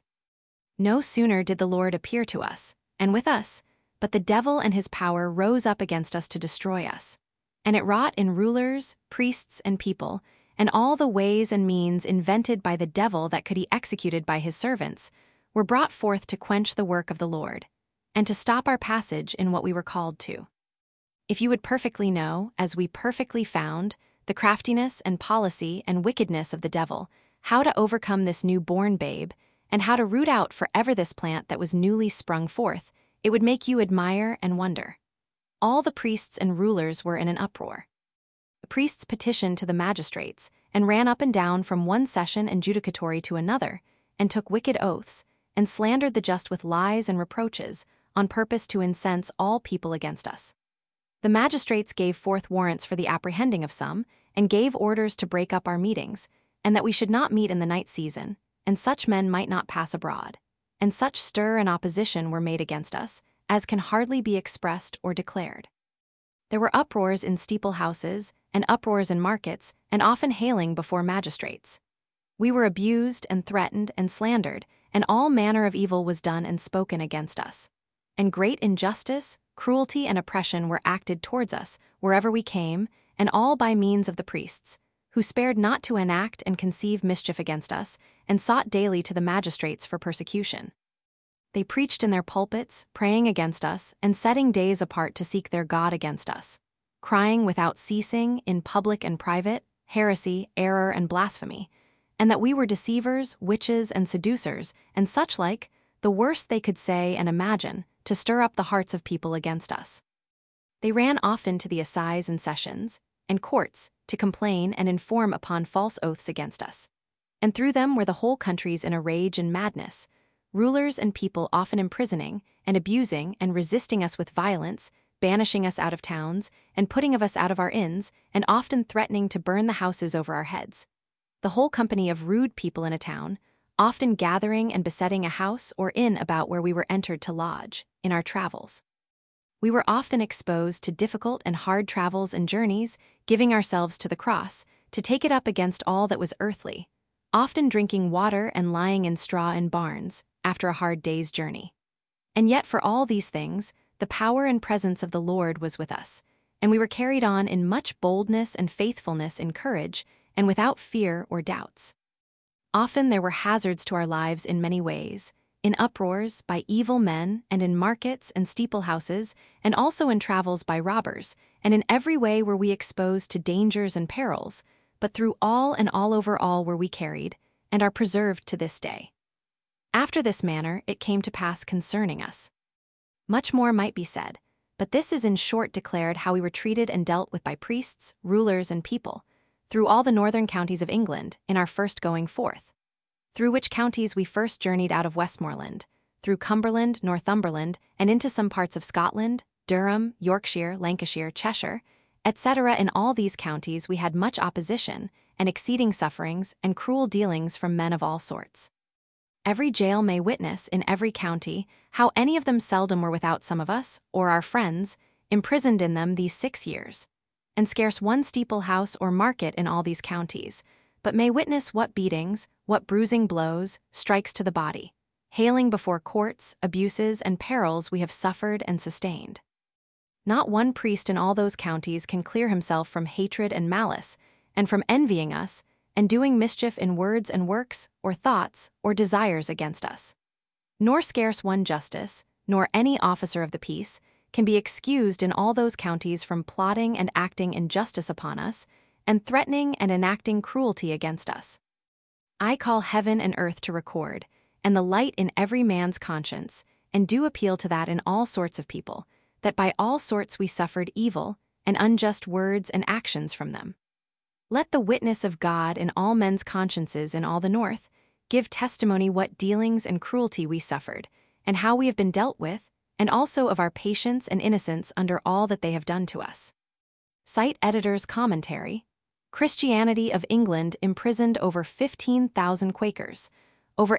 No sooner did the Lord appear to us, and with us, but the devil and his power rose up against us to destroy us. And it wrought in rulers, priests, and people, and all the ways and means invented by the devil that could be executed by his servants, were brought forth to quench the work of the Lord, and to stop our passage in what we were called to. If you would perfectly know, as we perfectly found, the craftiness and policy and wickedness of the devil, how to overcome this new-born babe, and how to root out forever this plant that was newly sprung forth, it would make you admire and wonder. All the priests and rulers were in an uproar. The priests petitioned to the magistrates, and ran up and down from one session and judicatory to another, and took wicked oaths, and slandered the just with lies and reproaches, on purpose to incense all people against us. The magistrates gave forth warrants for the apprehending of some, and gave orders to break up our meetings, and that we should not meet in the night season, and such men might not pass abroad. And such stir and opposition were made against us, as can hardly be expressed or declared. There were uproars in steeple-houses, and uproars in markets, and often hailing before magistrates. We were abused and threatened and slandered, and all manner of evil was done and spoken against us. And great injustice, cruelty, and oppression were acted towards us, wherever we came, and all by means of the priests, who spared not to enact and conceive mischief against us, and sought daily to the magistrates for persecution. They preached in their pulpits, praying against us, and setting days apart to seek their God against us, crying without ceasing, in public and private, heresy, error, and blasphemy, and that we were deceivers, witches, and seducers, and such like, the worst they could say and imagine, to stir up the hearts of people against us. They ran often to the assize and sessions, and courts, to complain and inform upon false oaths against us. And through them were the whole countries in a rage and madness, rulers and people often imprisoning, and abusing, and resisting us with violence, banishing us out of towns, and putting of us out of our inns, and often threatening to burn the houses over our heads. The whole company of rude people in a town, often gathering and besetting a house or inn about where we were entered to lodge, in our travels. We were often exposed to difficult and hard travels and journeys, giving ourselves to the cross, to take it up against all that was earthly, often drinking water and lying in straw in barns, after a hard day's journey. And yet for all these things, the power and presence of the Lord was with us, and we were carried on in much boldness and faithfulness in courage, and without fear or doubts. Often there were hazards to our lives in many ways, in uproars by evil men, and in markets and steeple-houses, and also in travels by robbers, and in every way were we exposed to dangers and perils, but through all and all over all were we carried, and are preserved to this day. After this manner it came to pass concerning us. Much more might be said, but this is in short declared how we were treated and dealt with by priests, rulers, and people, through all the northern counties of England, in our first going forth. Through which counties we first journeyed out of Westmoreland, through Cumberland, Northumberland, and into some parts of Scotland, Durham, Yorkshire, Lancashire, Cheshire, etc. In all these counties we had much opposition, and exceeding sufferings, and cruel dealings from men of all sorts. Every jail may witness, in every county, how any of them seldom were without some of us, or our friends, imprisoned in them these 6 years, and scarce one steeple-house or market in all these counties, but may witness what beatings, what bruising blows, strikes to the body, hailing before courts, abuses, and perils we have suffered and sustained. Not one priest in all those counties can clear himself from hatred and malice, and from envying us, and doing mischief in words and works, or thoughts, or desires against us. Nor scarce one justice, nor any officer of the peace, can be excused in all those counties from plotting and acting injustice upon us, and threatening and enacting cruelty against us. I call heaven and earth to record, and the light in every man's conscience, and do appeal to that in all sorts of people, that by all sorts we suffered evil, and unjust words and actions from them. Let the witness of God in all men's consciences in all the north give testimony what dealings and cruelty we suffered, and how we have been dealt with, and also of our patience and innocence under all that they have done to us. Cite Editor's Commentary. Christianity of England imprisoned over 15,000 Quakers. Over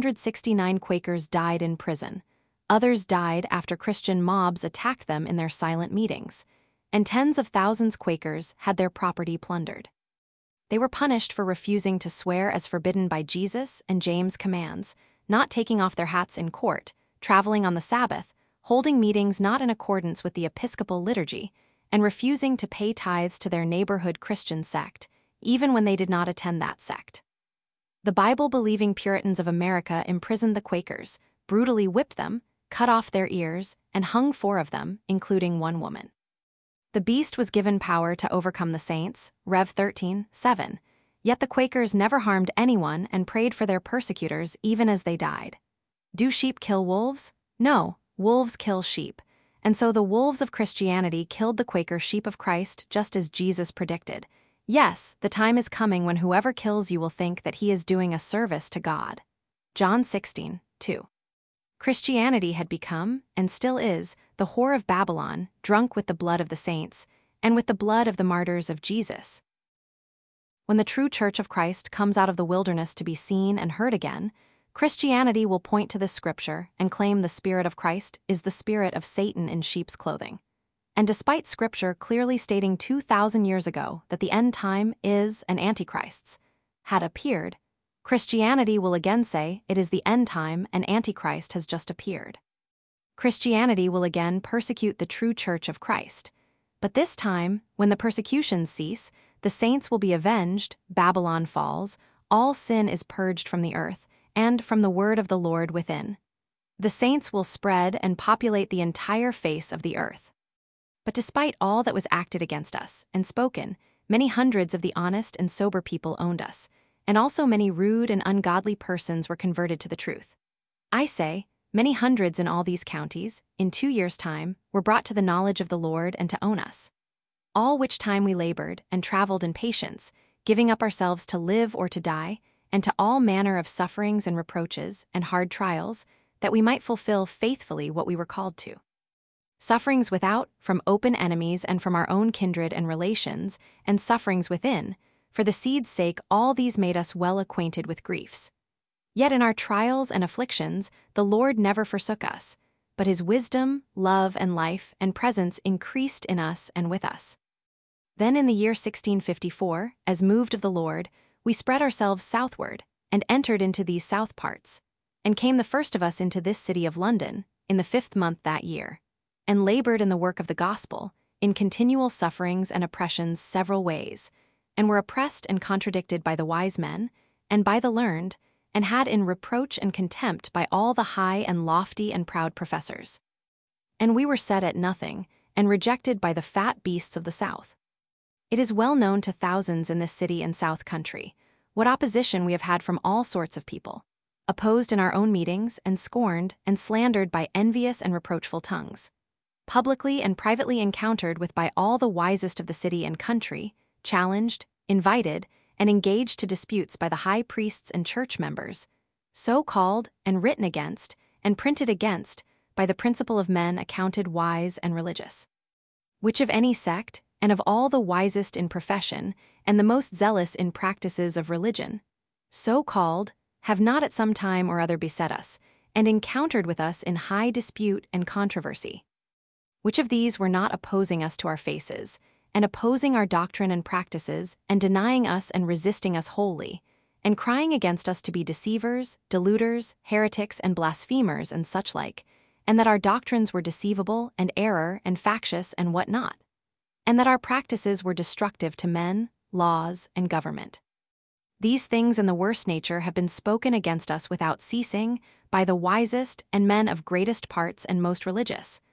869 Quakers died in prison. Others died after Christian mobs attacked them in their silent meetings, and tens of thousands Quakers had their property plundered. They were punished for refusing to swear as forbidden by Jesus and James' commands, not taking off their hats in court, traveling on the Sabbath, holding meetings not in accordance with the Episcopal liturgy, and refusing to pay tithes to their neighborhood Christian sect, even when they did not attend that sect. The Bible-believing Puritans of America imprisoned the Quakers, brutally whipped them, cut off their ears, and hung 4 of them, including 1 woman. The beast was given power to overcome the saints, Rev 13:7. Yet the Quakers never harmed anyone and prayed for their persecutors even as they died. Do sheep kill wolves? No, wolves kill sheep. And so the wolves of Christianity killed the Quaker sheep of Christ just as Jesus predicted. Yes, the time is coming when whoever kills you will think that he is doing a service to God. John 16:2. Christianity had become, and still is, the whore of Babylon, drunk with the blood of the saints, and with the blood of the martyrs of Jesus. When the true Church of Christ comes out of the wilderness to be seen and heard again, Christianity will point to this scripture and claim the Spirit of Christ is the spirit of Satan in sheep's clothing. And despite scripture clearly stating 2,000 years ago that the end time is and antichrists had appeared, Christianity will again say it is the end time and Antichrist has just appeared. Christianity will again persecute the true Church of Christ. But this time, when the persecutions cease, the saints will be avenged, Babylon falls, all sin is purged from the earth, and from the word of the Lord within. The saints will spread and populate the entire face of the earth. But despite all that was acted against us and spoken, many hundreds of the honest and sober people owned us, and also many rude and ungodly persons were converted to the truth. I say, many hundreds in all these counties, in 2 years' time, were brought to the knowledge of the Lord and to own us. All which time we labored and traveled in patience, giving up ourselves to live or to die, and to all manner of sufferings and reproaches and hard trials, that we might fulfill faithfully what we were called to. Sufferings without, from open enemies and from our own kindred and relations, and sufferings within, for the seed's sake all these made us well acquainted with griefs. Yet in our trials and afflictions the Lord never forsook us, but his wisdom, love, and life and presence increased in us and with us. Then in the year 1654, as moved of the Lord, we spread ourselves southward, and entered into these south parts, and came the first of us into this city of London, in the 5th month that year, and labored in the work of the gospel, in continual sufferings and oppressions several ways, and were oppressed and contradicted by the wise men, and by the learned, and had in reproach and contempt by all the high and lofty and proud professors. And we were set at nothing, and rejected by the fat beasts of the south. It is well known to thousands in this city and south country, what opposition we have had from all sorts of people, opposed in our own meetings, and scorned and slandered by envious and reproachful tongues, publicly and privately encountered with by all the wisest of the city and country, challenged, invited, and engaged to disputes by the high priests and church members, so called and written against and printed against by the principal of men accounted wise and religious. Which of any sect, and of all the wisest in profession, and the most zealous in practices of religion, so called, have not at some time or other beset us, and encountered with us in high dispute and controversy. Which of these were not opposing us to our faces, and opposing our doctrine and practices, and denying us and resisting us wholly, and crying against us to be deceivers, deluders, heretics, and blasphemers, and such like, and that our doctrines were deceivable, and error, and factious, and what not, and that our practices were destructive to men, laws, and government. These things in the worst nature have been spoken against us without ceasing by the wisest and men of greatest parts and most religious.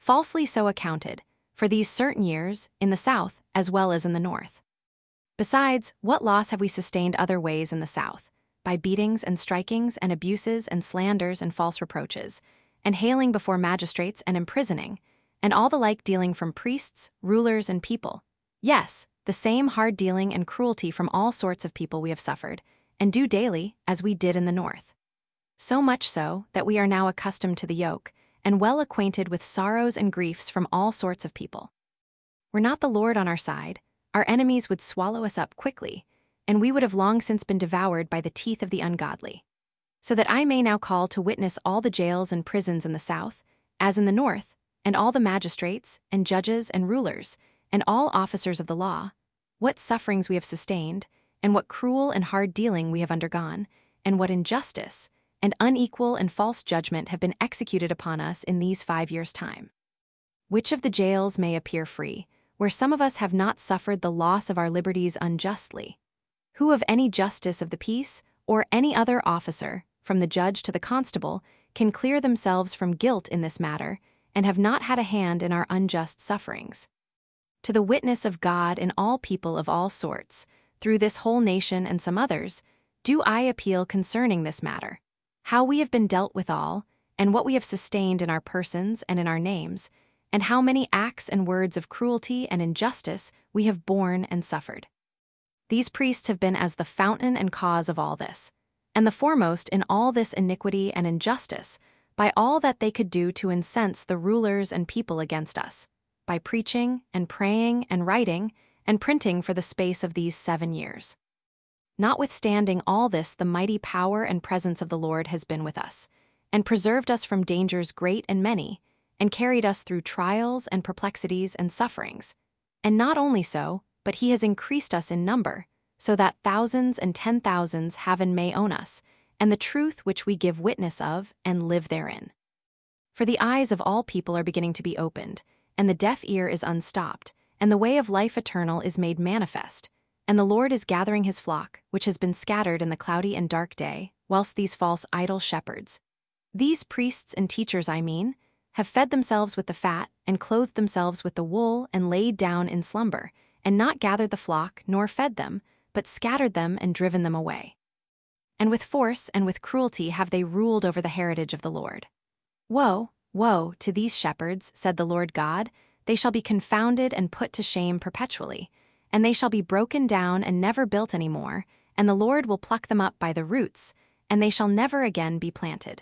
falsely so accounted, for these certain years, in the South as well as in the North. Besides, what loss have we sustained other ways in the South, by beatings and strikings and abuses and slanders and false reproaches, and hailing before magistrates and imprisoning, and all the like dealing from priests, rulers, and people. Yes, the same hard dealing and cruelty from all sorts of people we have suffered, and do daily, as we did in the North. So much so that we are now accustomed to the yoke, and well acquainted with sorrows and griefs from all sorts of people. Were not the Lord on our side, our enemies would swallow us up quickly, and we would have long since been devoured by the teeth of the ungodly. So that I may now call to witness all the jails and prisons in the South, as in the North, and all the magistrates, and judges, and rulers, and all officers of the law, what sufferings we have sustained, and what cruel and hard dealing we have undergone, and what injustice, and unequal and false judgment have been executed upon us in these 5 years' time. Which of the jails may appear free, where some of us have not suffered the loss of our liberties unjustly? Who of any justice of the peace, or any other officer, from the judge to the constable, can clear themselves from guilt in this matter, and have not had a hand in our unjust sufferings? To the witness of God in all people of all sorts, through this whole nation and some others, do I appeal concerning this matter, how we have been dealt withal, and what we have sustained in our persons and in our names, and how many acts and words of cruelty and injustice we have borne and suffered. These priests have been as the fountain and cause of all this, and the foremost in all this iniquity and injustice, by all that they could do to incense the rulers and people against us, by preaching and praying and writing and printing for the space of these 7 years. Notwithstanding all this, the mighty power and presence of the Lord has been with us, and preserved us from dangers great and many, and carried us through trials and perplexities and sufferings. And not only so, but he has increased us in number, so that thousands and 10,000s have and may own us, and the truth which we give witness of and live therein. For the eyes of all people are beginning to be opened, and the deaf ear is unstopped, and the way of life eternal is made manifest, and the Lord is gathering his flock, which has been scattered in the cloudy and dark day, whilst these false idol shepherds, these priests and teachers I mean, have fed themselves with the fat, and clothed themselves with the wool, and laid down in slumber, and not gathered the flock, nor fed them, but scattered them and driven them away. And with force and with cruelty have they ruled over the heritage of the Lord. Woe, woe to these shepherds, said the Lord God, they shall be confounded and put to shame perpetually, and they shall be broken down and never built any more, and the Lord will pluck them up by the roots, and they shall never again be planted.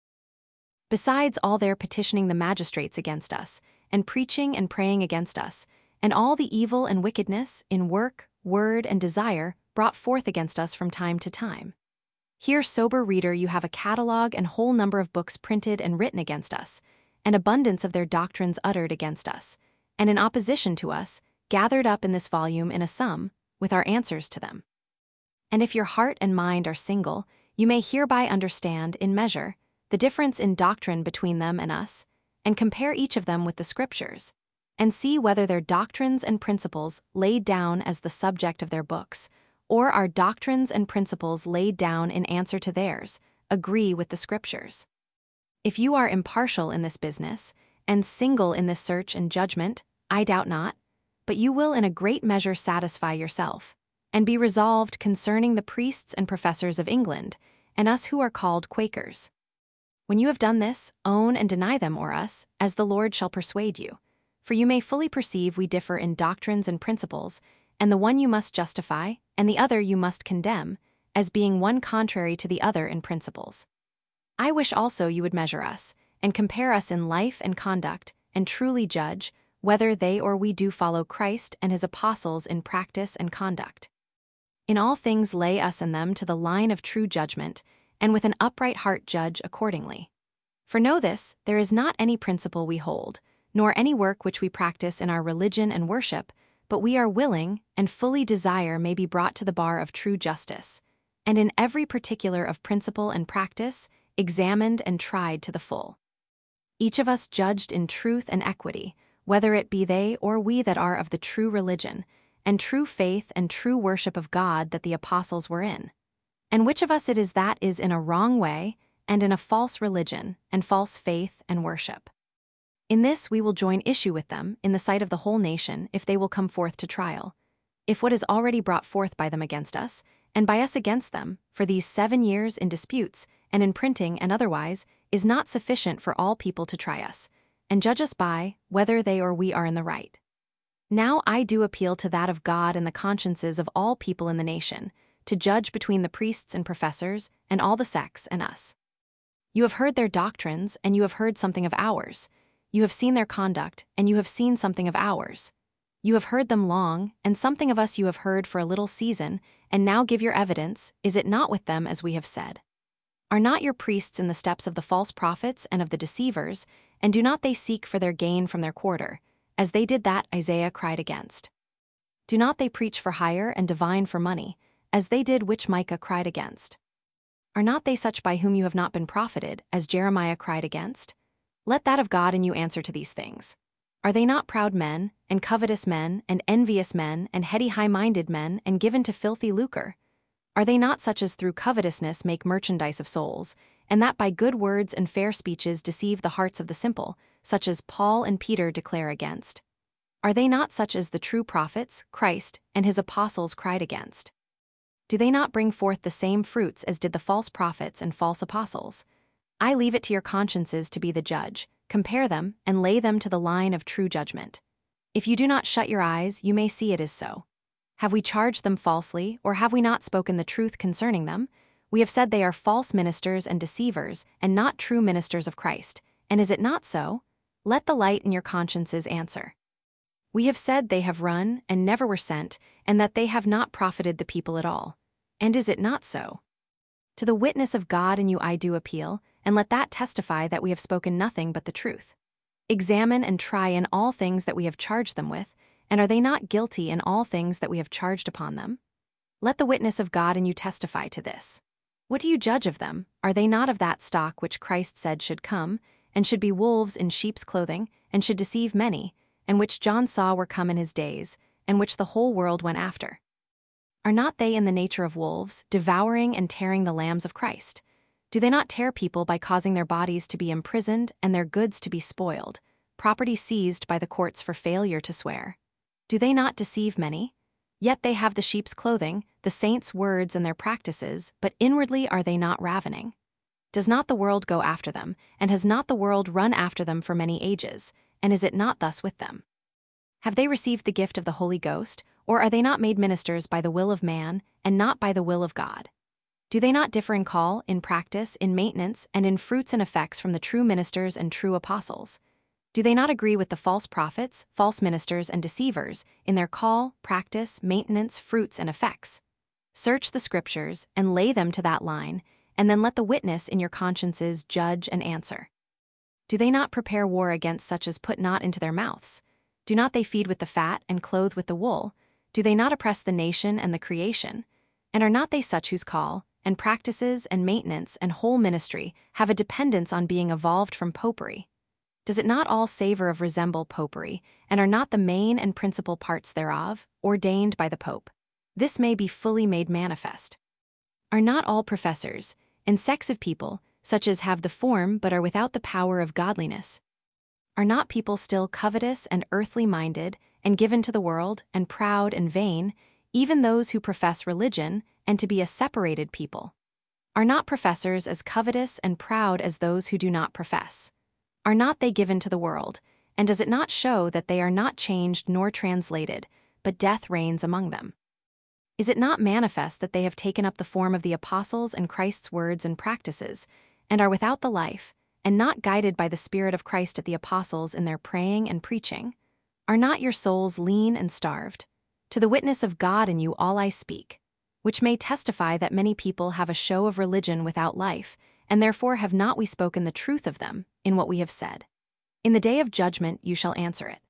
Besides all their petitioning the magistrates against us, and preaching and praying against us, and all the evil and wickedness, in work, word, and desire, brought forth against us from time to time. Here, sober reader, you have a catalogue and whole number of books printed and written against us, and abundance of their doctrines uttered against us, and in opposition to us, gathered up in this volume in a sum, with our answers to them. And if your heart and mind are single, you may hereby understand, in measure, the difference in doctrine between them and us, and compare each of them with the Scriptures, and see whether their doctrines and principles laid down as the subject of their books, or our doctrines and principles laid down in answer to theirs, agree with the Scriptures. If you are impartial in this business, and single in this search and judgment, I doubt not, but you will in a great measure satisfy yourself, and be resolved concerning the priests and professors of England, and us who are called Quakers. When you have done this, own and deny them or us, as the Lord shall persuade you. For you may fully perceive we differ in doctrines and principles, and the one you must justify, and the other you must condemn, as being one contrary to the other in principles. I wish also you would measure us, and compare us in life and conduct, and truly judge, whether they or we do follow Christ and his apostles in practice and conduct. In all things lay us and them to the line of true judgment, and with an upright heart judge accordingly. For know this, there is not any principle we hold, nor any work which we practice in our religion and worship, but we are willing, and fully desire may be brought to the bar of true justice, and in every particular of principle and practice, examined and tried to the full. Each of us judged in truth and equity, whether it be they or we that are of the true religion, and true faith and true worship of God that the apostles were in. And which of us it is that is in a wrong way, and in a false religion, and false faith and worship. In this we will join issue with them in the sight of the whole nation if they will come forth to trial. If what is already brought forth by them against us, and by us against them, for these 7 years in disputes, and in printing and otherwise, is not sufficient for all people to try us, and judge us by, whether they or we are in the right. Now I do appeal to that of God and the consciences of all people in the nation, to judge between the priests and professors, and all the sects and us. You have heard their doctrines, and you have heard something of ours. You have seen their conduct, and you have seen something of ours. You have heard them long, and something of us you have heard for a little season, and now give your evidence, is it not with them as we have said? Are not your priests in the steps of the false prophets and of the deceivers, and do not they seek for their gain from their quarter, as they did that Isaiah cried against? Do not they preach for hire and divine for money, as they did which Micah cried against? Are not they such by whom you have not been profited, as Jeremiah cried against? Let that of God in you answer to these things. Are they not proud men, and covetous men, and envious men, and heady high-minded men, and given to filthy lucre? Are they not such as through covetousness make merchandise of souls, and that by good words and fair speeches deceive the hearts of the simple, such as Paul and Peter declare against? Are they not such as the true prophets, Christ, and his apostles cried against? Do they not bring forth the same fruits as did the false prophets and false apostles? I leave it to your consciences to be the judge. Compare them, and lay them to the line of true judgment. If you do not shut your eyes, you may see it is so. Have we charged them falsely, or have we not spoken the truth concerning them? We have said they are false ministers and deceivers, and not true ministers of Christ. And is it not so? Let the light in your consciences answer. We have said they have run, and never were sent, and that they have not profited the people at all. And is it not so? To the witness of God in you I do appeal, and let that testify that we have spoken nothing but the truth. Examine and try in all things that we have charged them with, and are they not guilty in all things that we have charged upon them? Let the witness of God in you testify to this. What do you judge of them? Are they not of that stock which Christ said should come, and should be wolves in sheep's clothing, and should deceive many, and which John saw were come in his days, and which the whole world went after? Are not they in the nature of wolves, devouring and tearing the lambs of Christ? Do they not tear people by causing their bodies to be imprisoned and their goods to be spoiled, property seized by the courts for failure to swear? Do they not deceive many? Yet they have the sheep's clothing, the saints' words and their practices, but inwardly are they not ravening? Does not the world go after them, and has not the world run after them for many ages, and is it not thus with them? Have they received the gift of the Holy Ghost, or are they not made ministers by the will of man, and not by the will of God? Do they not differ in call, in practice, in maintenance, and in fruits and effects from the true ministers and true apostles? Do they not agree with the false prophets, false ministers, and deceivers in their call, practice, maintenance, fruits, and effects? Search the Scriptures, and lay them to that line, and then let the witness in your consciences judge and answer. Do they not prepare war against such as put not into their mouths? Do not they feed with the fat and clothe with the wool? Do they not oppress the nation and the creation? And are not they such whose call, and practices and maintenance and whole ministry have a dependence on being evolved from popery? Does it not all savor of resemble popery, and are not the main and principal parts thereof ordained by the Pope? This may be fully made manifest. Are not all professors, and sects of people, such as have the form but are without the power of godliness? Are not people still covetous and earthly minded, and given to the world, and proud and vain, even those who profess religion, and to be a separated people? Are not professors as covetous and proud as those who do not profess? Are not they given to the world, and does it not show that they are not changed nor translated, but death reigns among them? Is it not manifest that they have taken up the form of the apostles and Christ's words and practices, and are without the life, and not guided by the Spirit of Christ at the apostles in their praying and preaching? Are not your souls lean and starved? To the witness of God in you all I speak, which may testify that many people have a show of religion without life, and therefore have not we spoken the truth of them in what we have said. In the day of judgment you shall answer it.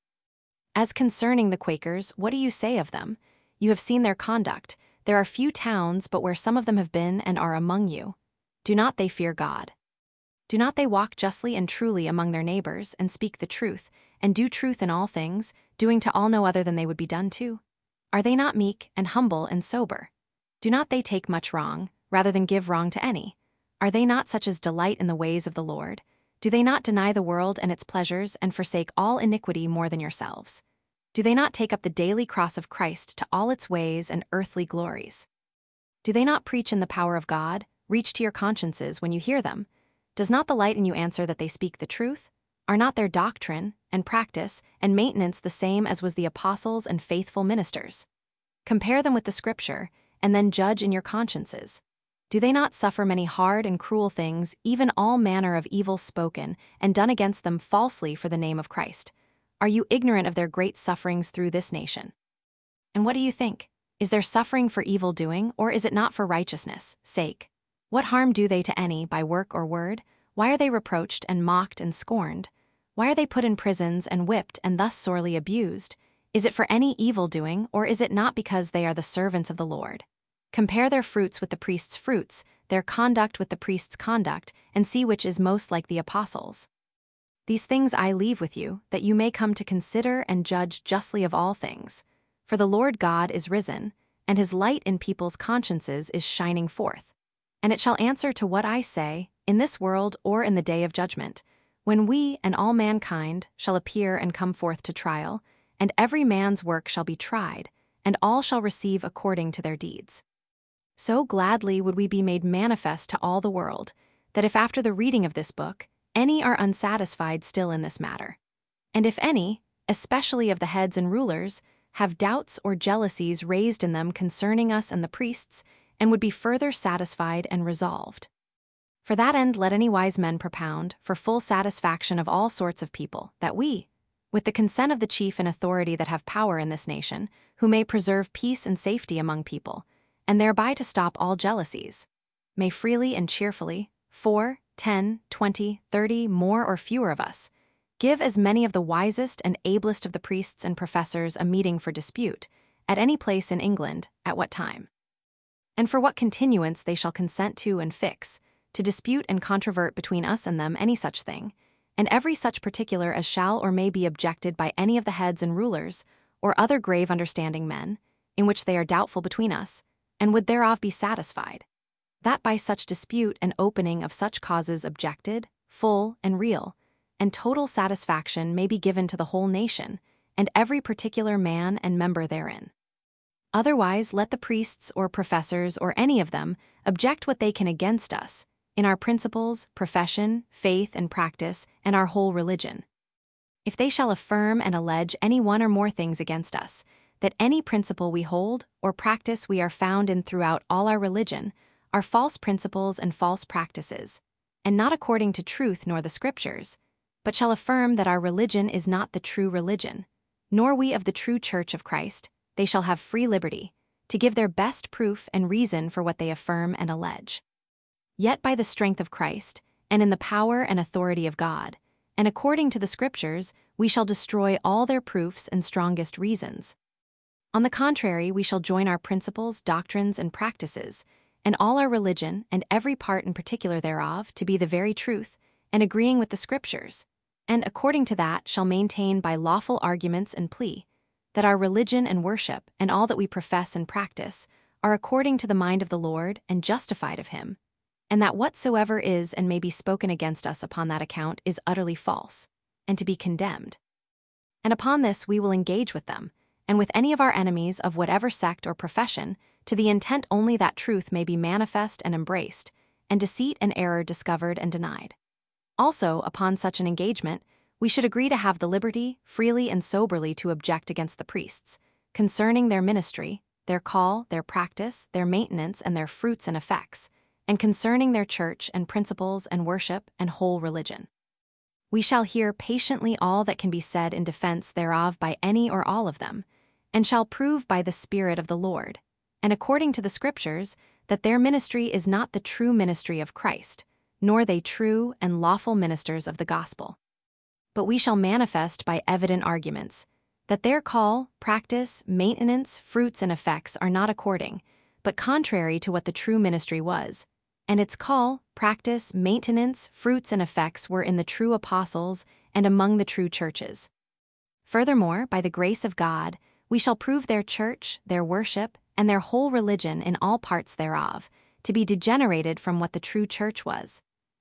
As concerning the Quakers, what do you say of them? You have seen their conduct. There are few towns but where some of them have been and are among you. Do not they fear God? Do not they walk justly and truly among their neighbors, and speak the truth, and do truth in all things, doing to all no other than they would be done to? Are they not meek, and humble, and sober? Do not they take much wrong, rather than give wrong to any? Are they not such as delight in the ways of the Lord? Do they not deny the world and its pleasures and forsake all iniquity more than yourselves? Do they not take up the daily cross of Christ to all its ways and earthly glories? Do they not preach in the power of God, reach to your consciences when you hear them? Does not the light in you answer that they speak the truth? Are not their doctrine, and practice, and maintenance the same as was the apostles and faithful ministers? Compare them with the Scripture, and then judge in your consciences. Do they not suffer many hard and cruel things, even all manner of evil spoken, and done against them falsely for the name of Christ? Are you ignorant of their great sufferings through this nation? And what do you think? Is their suffering for evil doing, or is it not for righteousness' sake? What harm do they to any by work or word? Why are they reproached and mocked and scorned? Why are they put in prisons and whipped and thus sorely abused? Is it for any evil doing, or is it not because they are the servants of the Lord? Compare their fruits with the priest's fruits, their conduct with the priest's conduct, and see which is most like the apostles. These things I leave with you, that you may come to consider and judge justly of all things. For the Lord God is risen, and his light in people's consciences is shining forth. And it shall answer to what I say, in this world or in the day of judgment, when we and all mankind shall appear and come forth to trial, and every man's work shall be tried, and all shall receive according to their deeds. So gladly would we be made manifest to all the world, that if after the reading of this book, any are unsatisfied still in this matter, and if any, especially of the heads and rulers, have doubts or jealousies raised in them concerning us and the priests, and would be further satisfied and resolved. For that end let any wise men propound, for full satisfaction of all sorts of people, that we, with the consent of the chief and authority that have power in this nation, who may preserve peace and safety among people, and thereby to stop all jealousies, may freely and cheerfully, 4, 10, 20, 30, more or fewer of us, give as many of the wisest and ablest of the priests and professors a meeting for dispute, at any place in England, at what time, and for what continuance they shall consent to and fix, to dispute and controvert between us and them any such thing, and every such particular as shall or may be objected by any of the heads and rulers, or other grave understanding men, in which they are doubtful between us, and would thereof be satisfied, that by such dispute and opening of such causes objected, full and real, and total satisfaction may be given to the whole nation, and every particular man and member therein. Otherwise let the priests or professors or any of them object what they can against us, in our principles, profession, faith and practice, and our whole religion. If they shall affirm and allege any one or more things against us, that any principle we hold or practice we are found in throughout all our religion, are false principles and false practices, and not according to truth nor the Scriptures, but shall affirm that our religion is not the true religion, nor we of the true Church of Christ, they shall have free liberty, to give their best proof and reason for what they affirm and allege. Yet by the strength of Christ, and in the power and authority of God, and according to the Scriptures, we shall destroy all their proofs and strongest reasons. On the contrary, we shall join our principles, doctrines, and practices, and all our religion, and every part in particular thereof, to be the very truth, and agreeing with the Scriptures, and according to that shall maintain by lawful arguments and plea, that our religion and worship, and all that we profess and practice, are according to the mind of the Lord, and justified of him, and that whatsoever is and may be spoken against us upon that account is utterly false, and to be condemned. And upon this we will engage with them, and with any of our enemies of whatever sect or profession, to the intent only that truth may be manifest and embraced, and deceit and error discovered and denied. Also, upon such an engagement, we should agree to have the liberty, freely and soberly to object against the priests, concerning their ministry, their call, their practice, their maintenance, and their fruits and effects, and concerning their church and principles and worship and whole religion. We shall hear patiently all that can be said in defense thereof by any or all of them, and shall prove by the Spirit of the Lord, and according to the Scriptures, that their ministry is not the true ministry of Christ, nor they true and lawful ministers of the gospel. But we shall manifest by evident arguments, that their call, practice, maintenance, fruits, and effects are not according, but contrary to what the true ministry was, and its call, practice, maintenance, fruits, and effects were in the true apostles and among the true churches. Furthermore, by the grace of God, we shall prove their church, their worship, and their whole religion in all parts thereof, to be degenerated from what the true church was,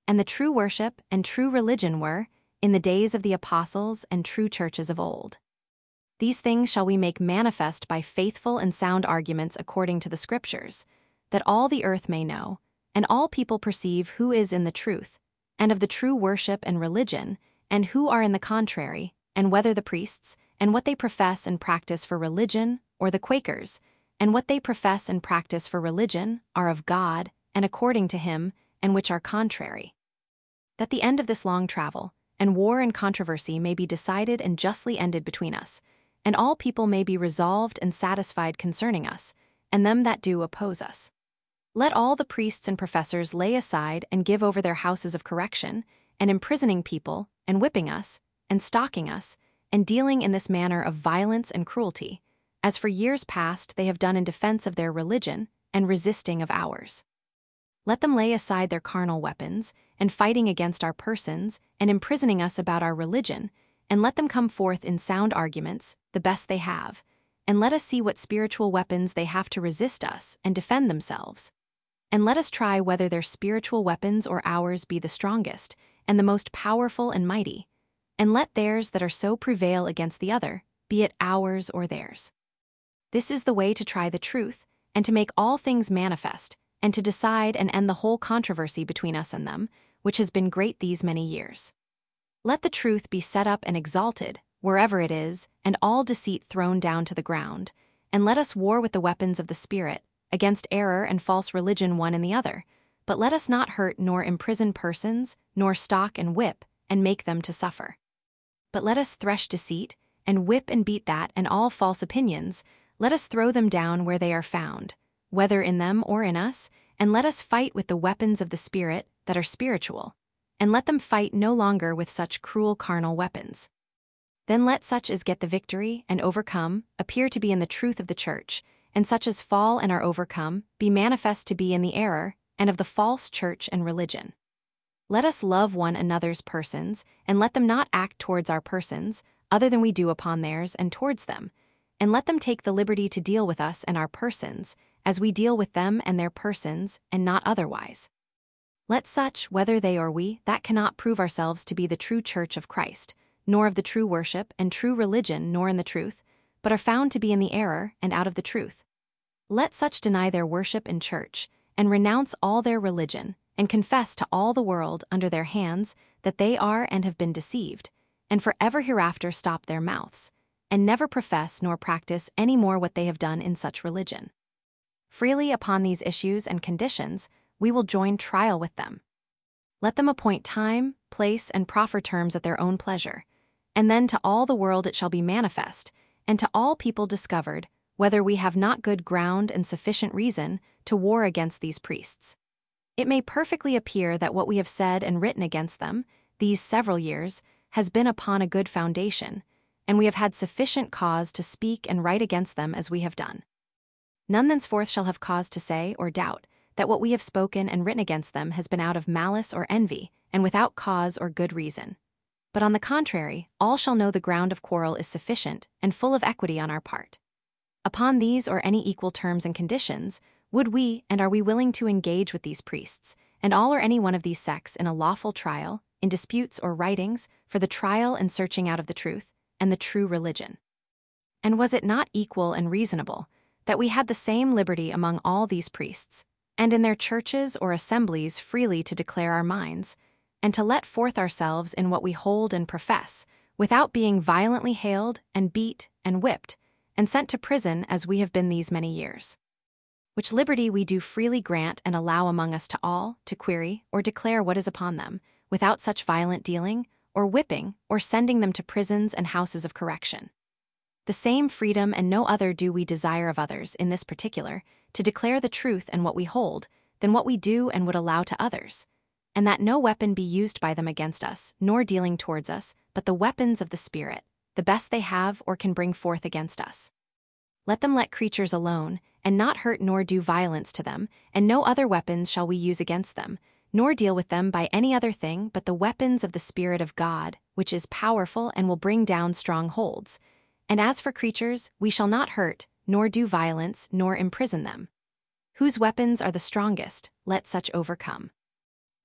and the true worship and true religion were, in the days of the apostles and true churches of old. These things shall we make manifest by faithful and sound arguments according to the Scriptures, that all the earth may know, and all people perceive who is in the truth, and of the true worship and religion, and who are in the contrary, and whether the priests, and what they profess and practice for religion, or the Quakers, and what they profess and practice for religion, are of God, and according to him, and which are contrary. That the end of this long travel, and war and controversy may be decided and justly ended between us, and all people may be resolved and satisfied concerning us, and them that do oppose us. Let all the priests and professors lay aside and give over their houses of correction, and imprisoning people, and whipping us, and stalking us, and dealing in this manner of violence and cruelty, as for years past they have done in defense of their religion, and resisting of ours. Let them lay aside their carnal weapons, and fighting against our persons, and imprisoning us about our religion, and let them come forth in sound arguments, the best they have, and let us see what spiritual weapons they have to resist us and defend themselves. And let us try whether their spiritual weapons or ours be the strongest, and the most powerful and mighty, and let theirs that are so prevail against the other, be it ours or theirs. This is the way to try the truth, and to make all things manifest, and to decide and end the whole controversy between us and them, which has been great these many years. Let the truth be set up and exalted, wherever it is, and all deceit thrown down to the ground, and let us war with the weapons of the Spirit, against error and false religion one and the other, but let us not hurt nor imprison persons, nor stalk and whip, and make them to suffer. But let us thresh deceit, and whip and beat that and all false opinions, let us throw them down where they are found, whether in them or in us, and let us fight with the weapons of the Spirit that are spiritual, and let them fight no longer with such cruel carnal weapons. Then let such as get the victory and overcome appear to be in the truth of the church, and such as fall and are overcome be manifest to be in the error and of the false church and religion. Let us love one another's persons, and let them not act towards our persons, other than we do upon theirs and towards them, and let them take the liberty to deal with us and our persons, as we deal with them and their persons, and not otherwise. Let such, whether they or we, that cannot prove ourselves to be the true church of Christ, nor of the true worship and true religion nor in the truth, but are found to be in the error and out of the truth. Let such deny their worship in church, and renounce all their religion, and confess to all the world under their hands that they are and have been deceived, and for ever hereafter stop their mouths, and never profess nor practice any more what they have done in such religion. Freely upon these issues and conditions, we will join trial with them. Let them appoint time, place, and proffer terms at their own pleasure, and then to all the world it shall be manifest, and to all people discovered, whether we have not good ground and sufficient reason to war against these priests. It may perfectly appear that what we have said and written against them, these several years, has been upon a good foundation, and we have had sufficient cause to speak and write against them as we have done. None thenceforth shall have cause to say or doubt that what we have spoken and written against them has been out of malice or envy, and without cause or good reason. But on the contrary, all shall know the ground of quarrel is sufficient and full of equity on our part. Upon these or any equal terms and conditions, would we and are we willing to engage with these priests, and all or any one of these sects in a lawful trial, in disputes or writings, for the trial and searching out of the truth, and the true religion? And was it not equal and reasonable that we had the same liberty among all these priests, and in their churches or assemblies freely to declare our minds, and to let forth ourselves in what we hold and profess, without being violently haled and beat and whipped, and sent to prison as we have been these many years? Which liberty we do freely grant and allow among us to all, to query or declare what is upon them, without such violent dealing, or whipping, or sending them to prisons and houses of correction. The same freedom and no other do we desire of others in this particular, to declare the truth and what we hold, than what we do and would allow to others, and that no weapon be used by them against us, nor dealing towards us, but the weapons of the Spirit, the best they have or can bring forth against us. Let them let creatures alone, and not hurt nor do violence to them, and no other weapons shall we use against them, nor deal with them by any other thing but the weapons of the Spirit of God, which is powerful and will bring down strongholds. And as for creatures, we shall not hurt, nor do violence, nor imprison them. Whose weapons are the strongest, let such overcome.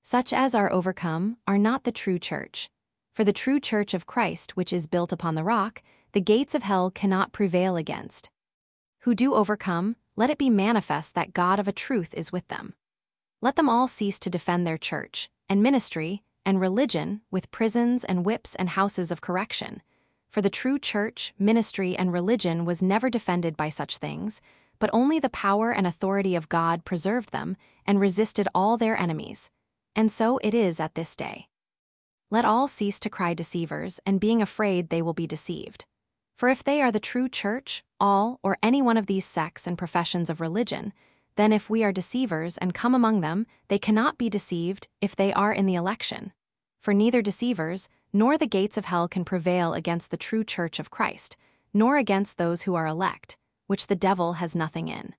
Such as are overcome are not the true church. For the true church of Christ, which is built upon the rock, the gates of hell cannot prevail against. Who do overcome, let it be manifest that God of a truth is with them. Let them all cease to defend their church, and ministry, and religion, with prisons and whips and houses of correction. For the true church, ministry, and religion was never defended by such things, but only the power and authority of God preserved them, and resisted all their enemies. And so it is at this day. Let all cease to cry deceivers, and being afraid they will be deceived. For if they are the true church, all or any one of these sects and professions of religion, then if we are deceivers and come among them, they cannot be deceived if they are in the election. For neither deceivers, nor the gates of hell can prevail against the true church of Christ, nor against those who are elect, which the devil has nothing in.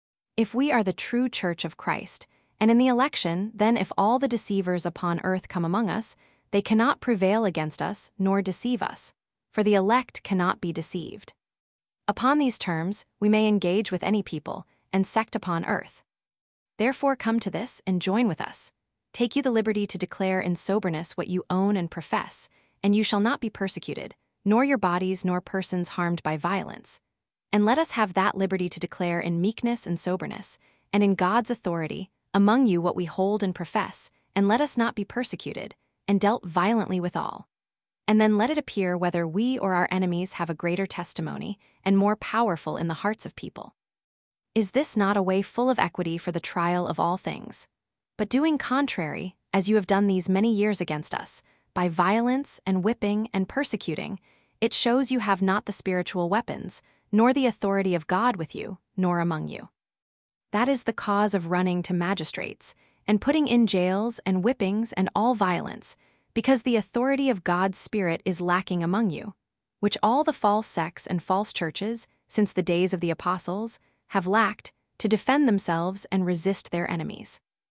If we are the true church of Christ, and in the election, then if all the deceivers upon earth come among us, they cannot prevail against us, nor deceive us, for the elect cannot be deceived. Upon these terms, we may engage with any people, and sect upon earth. Therefore come to this, and join with us. Take you the liberty to declare in soberness what you own and profess, and you shall not be persecuted, nor your bodies nor persons harmed by violence. And let us have that liberty to declare in meekness and soberness, and in God's authority, among you what we hold and profess, and let us not be persecuted, and dealt violently withal. And then let it appear whether we or our enemies have a greater testimony, and more powerful in the hearts of people. Is this not a way full of equity for the trial of all things? But doing contrary, as you have done these many years against us, by violence and whipping and persecuting, it shows you have not the spiritual weapons, nor the authority of God with you, nor among you. That is the cause of running to magistrates, and putting in jails and whippings and all violence, because the authority of God's Spirit is lacking among you, which all the false sects and false churches, since the days of the apostles, have lacked, to defend themselves and resist their enemies.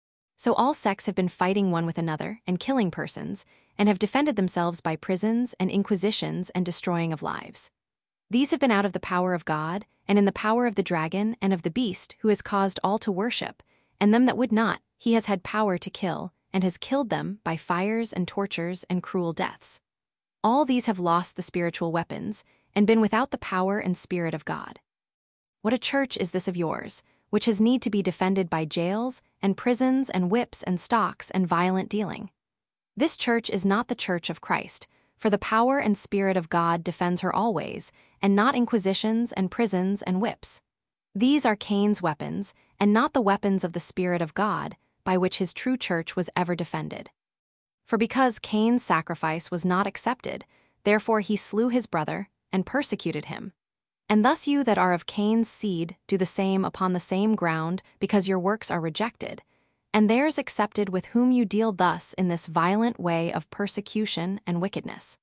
So all sects have been fighting one with another and killing persons, and have defended themselves by prisons and inquisitions and destroying of lives. These have been out of the power of God, and in the power of the dragon and of the beast, who has caused all to worship, and them that would not, he has had power to kill, and has killed them by fires and tortures and cruel deaths. All these have lost the spiritual weapons, and been without the power and Spirit of God. What a church is this of yours, which has need to be defended by jails, and prisons, and whips, and stocks, and violent dealing? This church is not the church of Christ, for the power and Spirit of God defends her always, and not inquisitions, and prisons, and whips. These are Cain's weapons, and not the weapons of the Spirit of God, by which his true church was ever defended. For because Cain's sacrifice was not accepted, therefore he slew his brother, and persecuted him. And thus you that are of Cain's seed do the same upon the same ground, because your works are rejected, and theirs accepted, with whom you deal thus in this violent way of persecution and wickedness.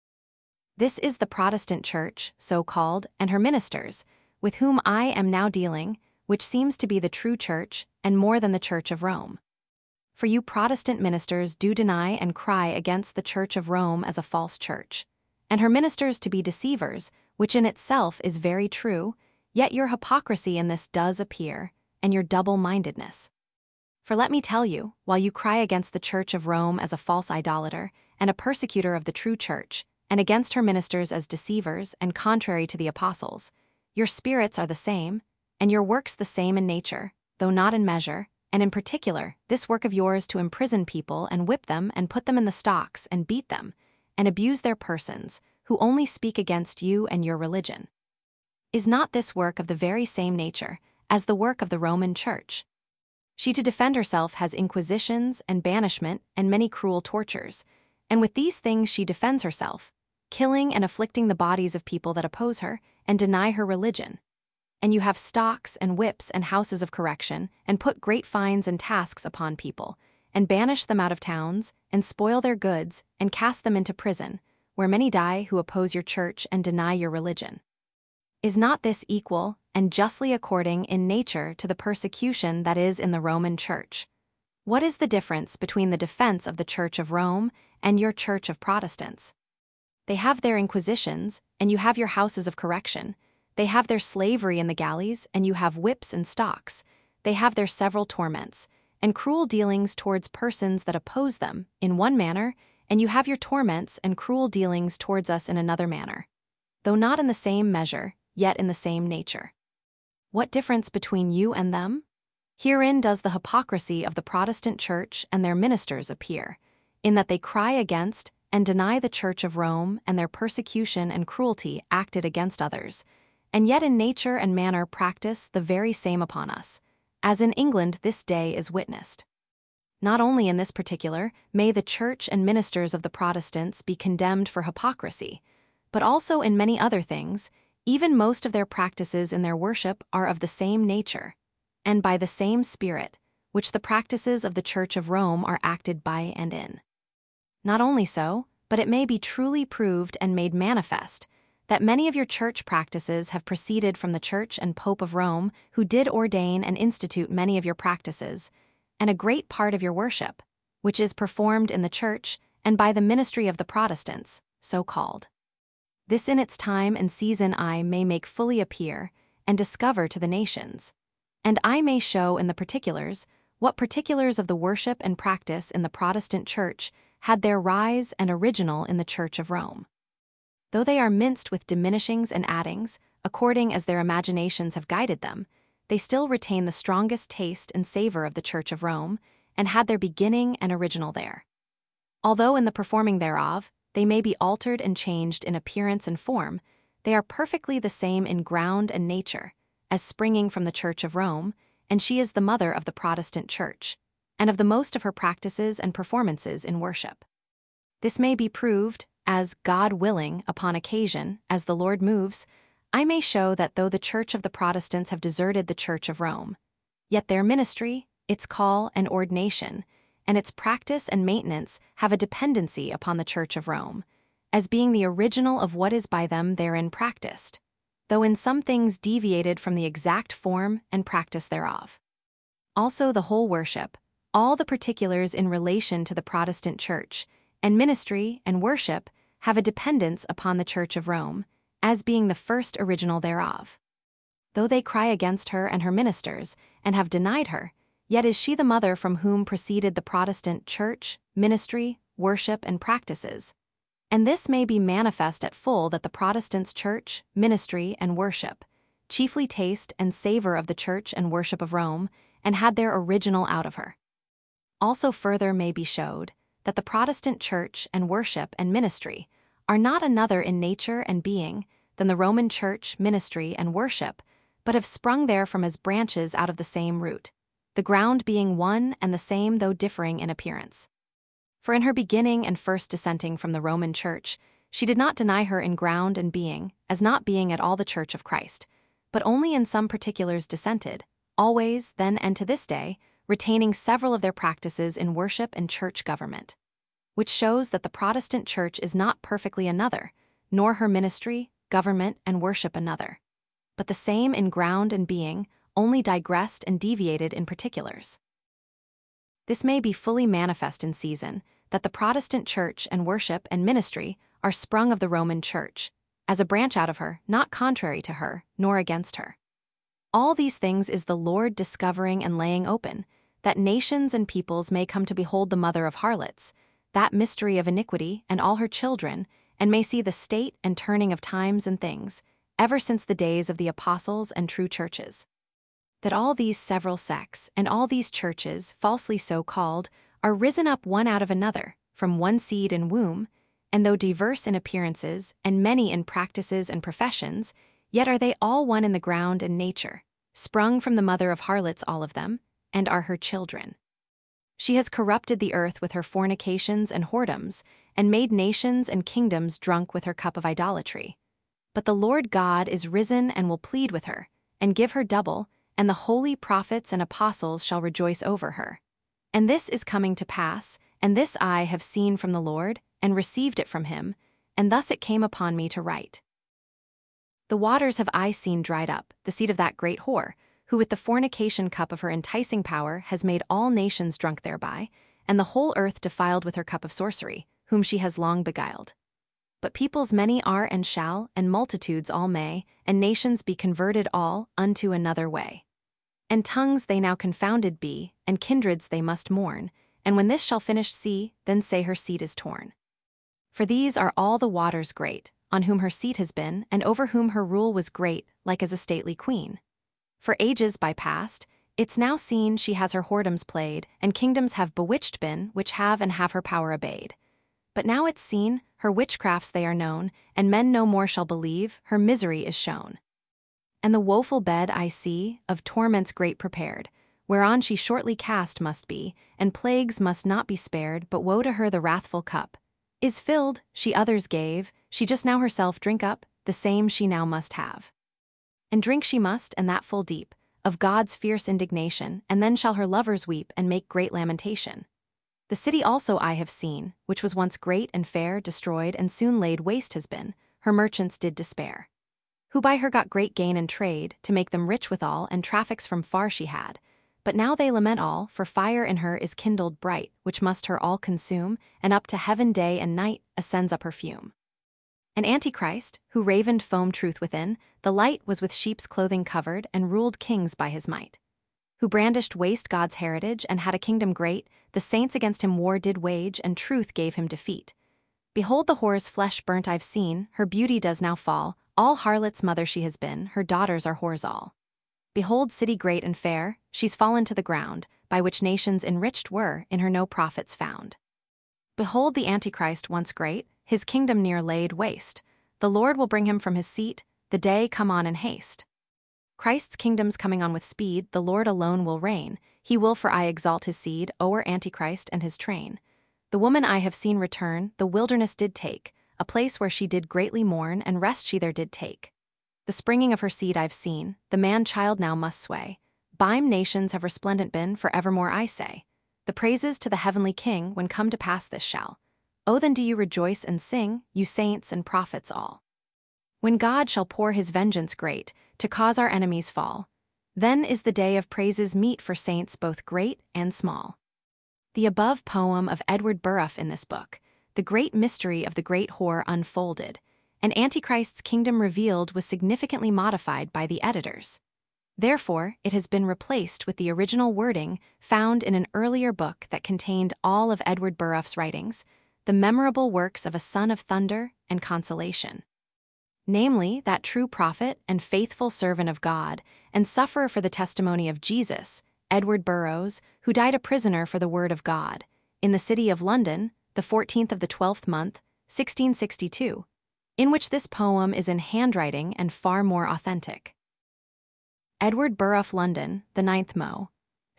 This is the Protestant Church, so called, and her ministers, with whom I am now dealing, which seems to be the true church, and more than the Church of Rome. For you Protestant ministers do deny and cry against the Church of Rome as a false church, and her ministers to be deceivers, which in itself is very true, yet your hypocrisy in this does appear, and your double-mindedness. For let me tell you, while you cry against the Church of Rome as a false idolater, and a persecutor of the true church, and against her ministers as deceivers and contrary to the apostles, your spirits are the same, and your works the same in nature, though not in measure, and in particular, this work of yours to imprison people and whip them and put them in the stocks and beat them, and abuse their persons, who only speak against you and your religion. Is not this work of the very same nature as the work of the Roman Church? She to defend herself has inquisitions and banishment and many cruel tortures, and with these things she defends herself, killing and afflicting the bodies of people that oppose her and deny her religion. And you have stocks and whips and houses of correction, and put great fines and tasks upon people, and banish them out of towns, and spoil their goods, and cast them into prison, where many die who oppose your church and deny your religion. Is not this equal and justly according in nature to the persecution that is in the Roman Church? What is the difference between the defense of the Church of Rome and your Church of Protestants? They have their inquisitions, and you have your houses of correction. They have their slavery in the galleys, and you have whips and stocks. They have their several torments, and cruel dealings towards persons that oppose them, in one manner, and you have your torments and cruel dealings towards us in another manner. Though not in the same measure, yet in the same nature. What difference between you and them? Herein does the hypocrisy of the Protestant Church and their ministers appear, in that they cry against and deny the Church of Rome and their persecution and cruelty acted against others, and yet in nature and manner practice the very same upon us, as in England this day is witnessed. Not only in this particular may the Church and ministers of the Protestants be condemned for hypocrisy, but also in many other things, even most of their practices in their worship are of the same nature, and by the same spirit, which the practices of the Church of Rome are acted by and in. Not only so, but it may be truly proved and made manifest that many of your church practices have proceeded from the Church and Pope of Rome, who did ordain and institute many of your practices, and a great part of your worship, which is performed in the Church and by the ministry of the Protestants, so called. This in its time and season I may make fully appear and discover to the nations, and I may show in the particulars what particulars of the worship and practice in the Protestant Church had their rise and original in the Church of Rome. Though they are minced with diminishings and addings, according as their imaginations have guided them, they still retain the strongest taste and savor of the Church of Rome, and had their beginning and original there. Although in the performing thereof, they may be altered and changed in appearance and form, they are perfectly the same in ground and nature, as springing from the Church of Rome, and she is the mother of the Protestant Church, and of the most of her practices and performances in worship. This may be proved, as God willing, upon occasion, as the Lord moves, I may show that though the Church of the Protestants have deserted the Church of Rome, yet their ministry, its call and ordination, and its practice and maintenance have a dependency upon the Church of Rome, as being the original of what is by them therein practiced, though in some things deviated from the exact form and practice thereof. Also the whole worship, all the particulars in relation to the Protestant Church, and ministry and worship have a dependence upon the Church of Rome, as being the first original thereof. Though they cry against her and her ministers, and have denied her, yet is she the mother from whom proceeded the Protestant Church, ministry, worship, and practices. And this may be manifest at full that the Protestants' church, ministry, and worship, chiefly taste and savor of the Church and worship of Rome, and had their original out of her. Also further may be showed that the Protestant church and worship and ministry are not another in nature and being than the Roman church, ministry, and worship, but have sprung there from as branches out of the same root, the ground being one and the same though differing in appearance. For in her beginning and first dissenting from the Roman Church, she did not deny her in ground and being, as not being at all the Church of Christ, but only in some particulars dissented, always, then and to this day, retaining several of their practices in worship and church government, which shows that the Protestant Church is not perfectly another, nor her ministry, government, and worship another, but the same in ground and being, only digressed and deviated in particulars. This may be fully manifest in season, that the Protestant Church and worship and ministry are sprung of the Roman Church, as a branch out of her, not contrary to her, nor against her. All these things is the Lord discovering and laying open, that nations and peoples may come to behold the mother of harlots, that mystery of iniquity and all her children, and may see the state and turning of times and things, ever since the days of the apostles and true churches. That all these several sects and all these churches, falsely so called, are risen up one out of another, from one seed and womb, and though diverse in appearances, and many in practices and professions, yet are they all one in the ground and nature, sprung from the mother of harlots all of them, and are her children. She has corrupted the earth with her fornications and whoredoms, and made nations and kingdoms drunk with her cup of idolatry. But the Lord God is risen and will plead with her, and give her double, and the holy prophets and apostles shall rejoice over her. And this is coming to pass, and this I have seen from the Lord, and received it from him, and thus it came upon me to write. The waters have I seen dried up, the seed of that great whore, who with the fornication cup of her enticing power has made all nations drunk thereby, and the whole earth defiled with her cup of sorcery, whom she has long beguiled. But peoples many are and shall, and multitudes all may, and nations be converted all unto another way. And tongues they now confounded be, and kindreds they must mourn, and when this shall finish see, then say her seat is torn. For these are all the waters great, on whom her seat has been, and over whom her rule was great, like as a stately queen. For ages by past, it's now seen she has her whoredoms played, and kingdoms have bewitched been, which have and have her power obeyed. But now it's seen, her witchcrafts they are known, and men no more shall believe, her misery is shown. And the woeful bed I see, of torments great prepared, whereon she shortly cast must be, and plagues must not be spared, but woe to her the wrathful cup is filled, she others gave, she just now herself drink up, the same she now must have. And drink she must, and that full deep, of God's fierce indignation, and then shall her lovers weep and make great lamentation. The city also I have seen, which was once great and fair, destroyed and soon laid waste has been, her merchants did despair. Who by her got great gain in trade, to make them rich withal, and traffics from far she had. But now they lament all, for fire in her is kindled bright, which must her all consume, and up to heaven day and night ascends up her fume. And Antichrist, who ravened foam truth within, the light was with sheep's clothing covered, and ruled kings by his might. Who brandished waste God's heritage, and had a kingdom great, the saints against him war did wage, and truth gave him defeat. Behold the whore's flesh burnt I've seen, her beauty does now fall, all harlots' mother she has been, her daughters are whores all. Behold city great and fair, she's fallen to the ground, by which nations enriched were, in her no profits found. Behold the Antichrist once great, his kingdom near laid waste. The Lord will bring him from his seat, the day come on in haste. Christ's kingdom's coming on with speed, the Lord alone will reign, he will for aye exalt his seed, o'er Antichrist and his train. The woman I have seen return, the wilderness did take, a place where she did greatly mourn, and rest she there did take. The springing of her seed I've seen, the man-child now must sway. Bime nations have resplendent been, for evermore I say. The praises to the heavenly King, when come to pass this shall. Oh then do you rejoice and sing, you saints and prophets all. When God shall pour his vengeance great, to cause our enemies fall, then is the day of praises meet for saints both great and small. The above poem of Edward Burrough in this book, the great mystery of the great whore unfolded, and Antichrist's kingdom revealed was significantly modified by the editors. Therefore, it has been replaced with the original wording found in an earlier book that contained all of Edward Burroughs' writings, the memorable works of A Son of Thunder and Consolation. Namely, that true prophet and faithful servant of God, and sufferer for the testimony of Jesus, Edward Burrows, who died a prisoner for the word of God, in the city of London, the 14th of the 12th month, 1662, in which this poem is in handwriting and far more authentic. Edward Burrough, London, the 9th Mo.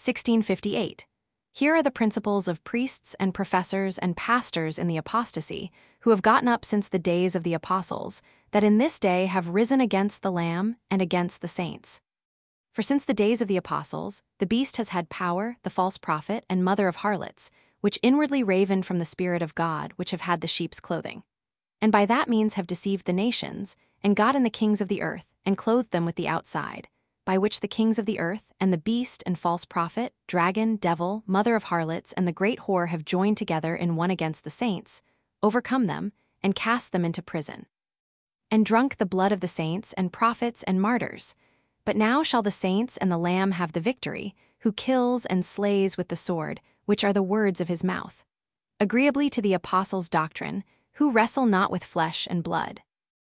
1658. Here are the principles of priests and professors and pastors in the apostasy, who have gotten up since the days of the apostles, that in this day have risen against the Lamb and against the saints. For since the days of the apostles, the beast has had power, the false prophet and mother of harlots, which inwardly raven from the Spirit of God, which have had the sheep's clothing. And by that means have deceived the nations, and got in the kings of the earth, and clothed them with the outside, by which the kings of the earth, and the beast and false prophet, dragon, devil, mother of harlots, and the great whore have joined together in one against the saints, overcome them, and cast them into prison. And drunk the blood of the saints and prophets and martyrs. But now shall the saints and the Lamb have the victory, who kills and slays with the sword, which are the words of his mouth. Agreeably to the apostles' doctrine, who wrestle not with flesh and blood.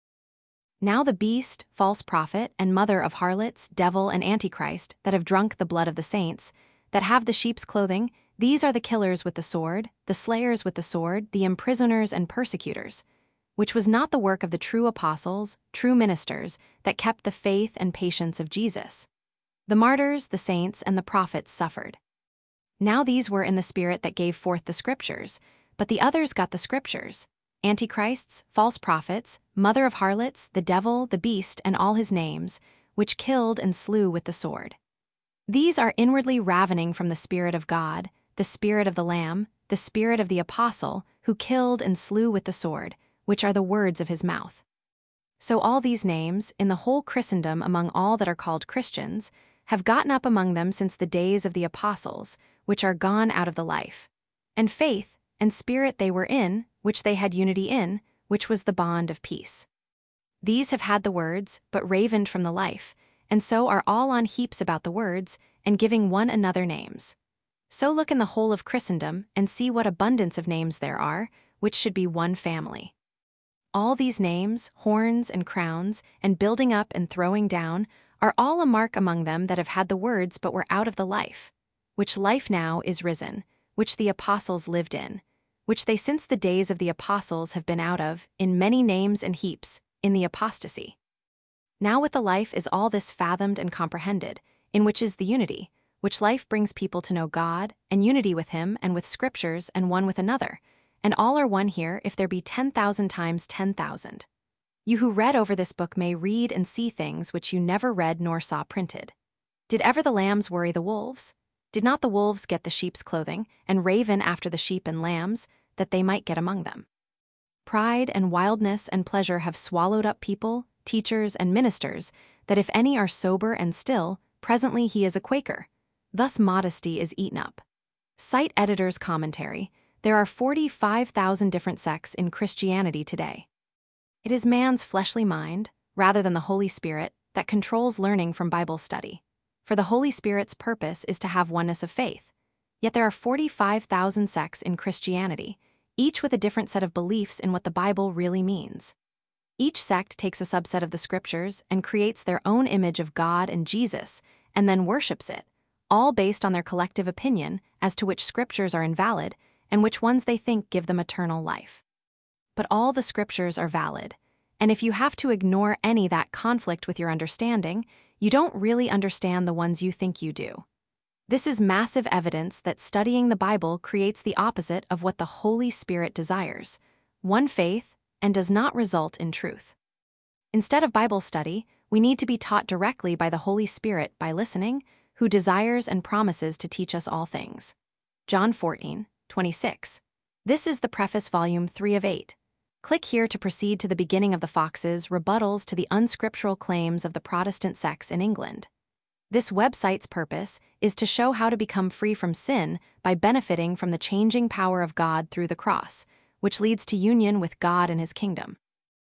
Now the beast, false prophet, and mother of harlots, devil, and Antichrist, that have drunk the blood of the saints, that have the sheep's clothing, these are the killers with the sword, the slayers with the sword, the imprisoners and persecutors, which was not the work of the true apostles, true ministers, that kept the faith and patience of Jesus. The martyrs, the saints, and the prophets suffered. Now these were in the spirit that gave forth the scriptures, but the others got the scriptures. Antichrists, false prophets, mother of harlots, the devil, the beast, and all his names, which killed and slew with the sword. These are inwardly ravening from the Spirit of God, the Spirit of the Lamb, the Spirit of the Apostle, who killed and slew with the sword, which are the words of his mouth. So all these names, in the whole Christendom among all that are called Christians, have gotten up among them since the days of the apostles, which are gone out of the life. And faith and spirit they were in, which they had unity in, which was the bond of peace. These have had the words, but ravened from the life, and so are all on heaps about the words, and giving one another names. So look in the whole of Christendom, and see what abundance of names there are, which should be one family. All these names, horns and crowns, and building up and throwing down, are all a mark among them that have had the words but were out of the life, which life now is risen, which the apostles lived in, which they since the days of the apostles have been out of, in many names and heaps, in the apostasy. Now with the life is all this fathomed and comprehended, in which is the unity, which life brings people to know God, and unity with him and with scriptures and one with another, and all are one here if there be 10,000 times 10,000. You who read over this book may read and see things which you never read nor saw printed. Did ever the lambs worry the wolves? Did not the wolves get the sheep's clothing, and raven after the sheep and lambs, that they might get among them? Pride and wildness and pleasure have swallowed up people, teachers, and ministers, that if any are sober and still, presently he is a Quaker. Thus modesty is eaten up. Cite Editor's commentary. There are 45,000 different sects in Christianity today. It is man's fleshly mind, rather than the Holy Spirit, that controls learning from Bible study. For the Holy Spirit's purpose is to have oneness of faith. Yet there are 45,000 sects in Christianity, each with a different set of beliefs in what the Bible really means. Each sect takes a subset of the scriptures and creates their own image of God and Jesus, and then worships it, all based on their collective opinion as to which scriptures are invalid and which ones they think give them eternal life. But all the scriptures are valid, and if you have to ignore any that conflict with your understanding, you don't really understand the ones you think you do. This is massive evidence that studying the Bible creates the opposite of what the Holy Spirit desires, one faith, and does not result in truth. Instead of Bible study, we need to be taught directly by the Holy Spirit by listening, who desires and promises to teach us all things. John 14:26. This is the preface, volume 3 of 8. Click here to proceed to the beginning of the Fox's rebuttals to the unscriptural claims of the Protestant sects in England. This website's purpose is to show how to become free from sin by benefiting from the changing power of God through the cross, which leads to union with God and his kingdom.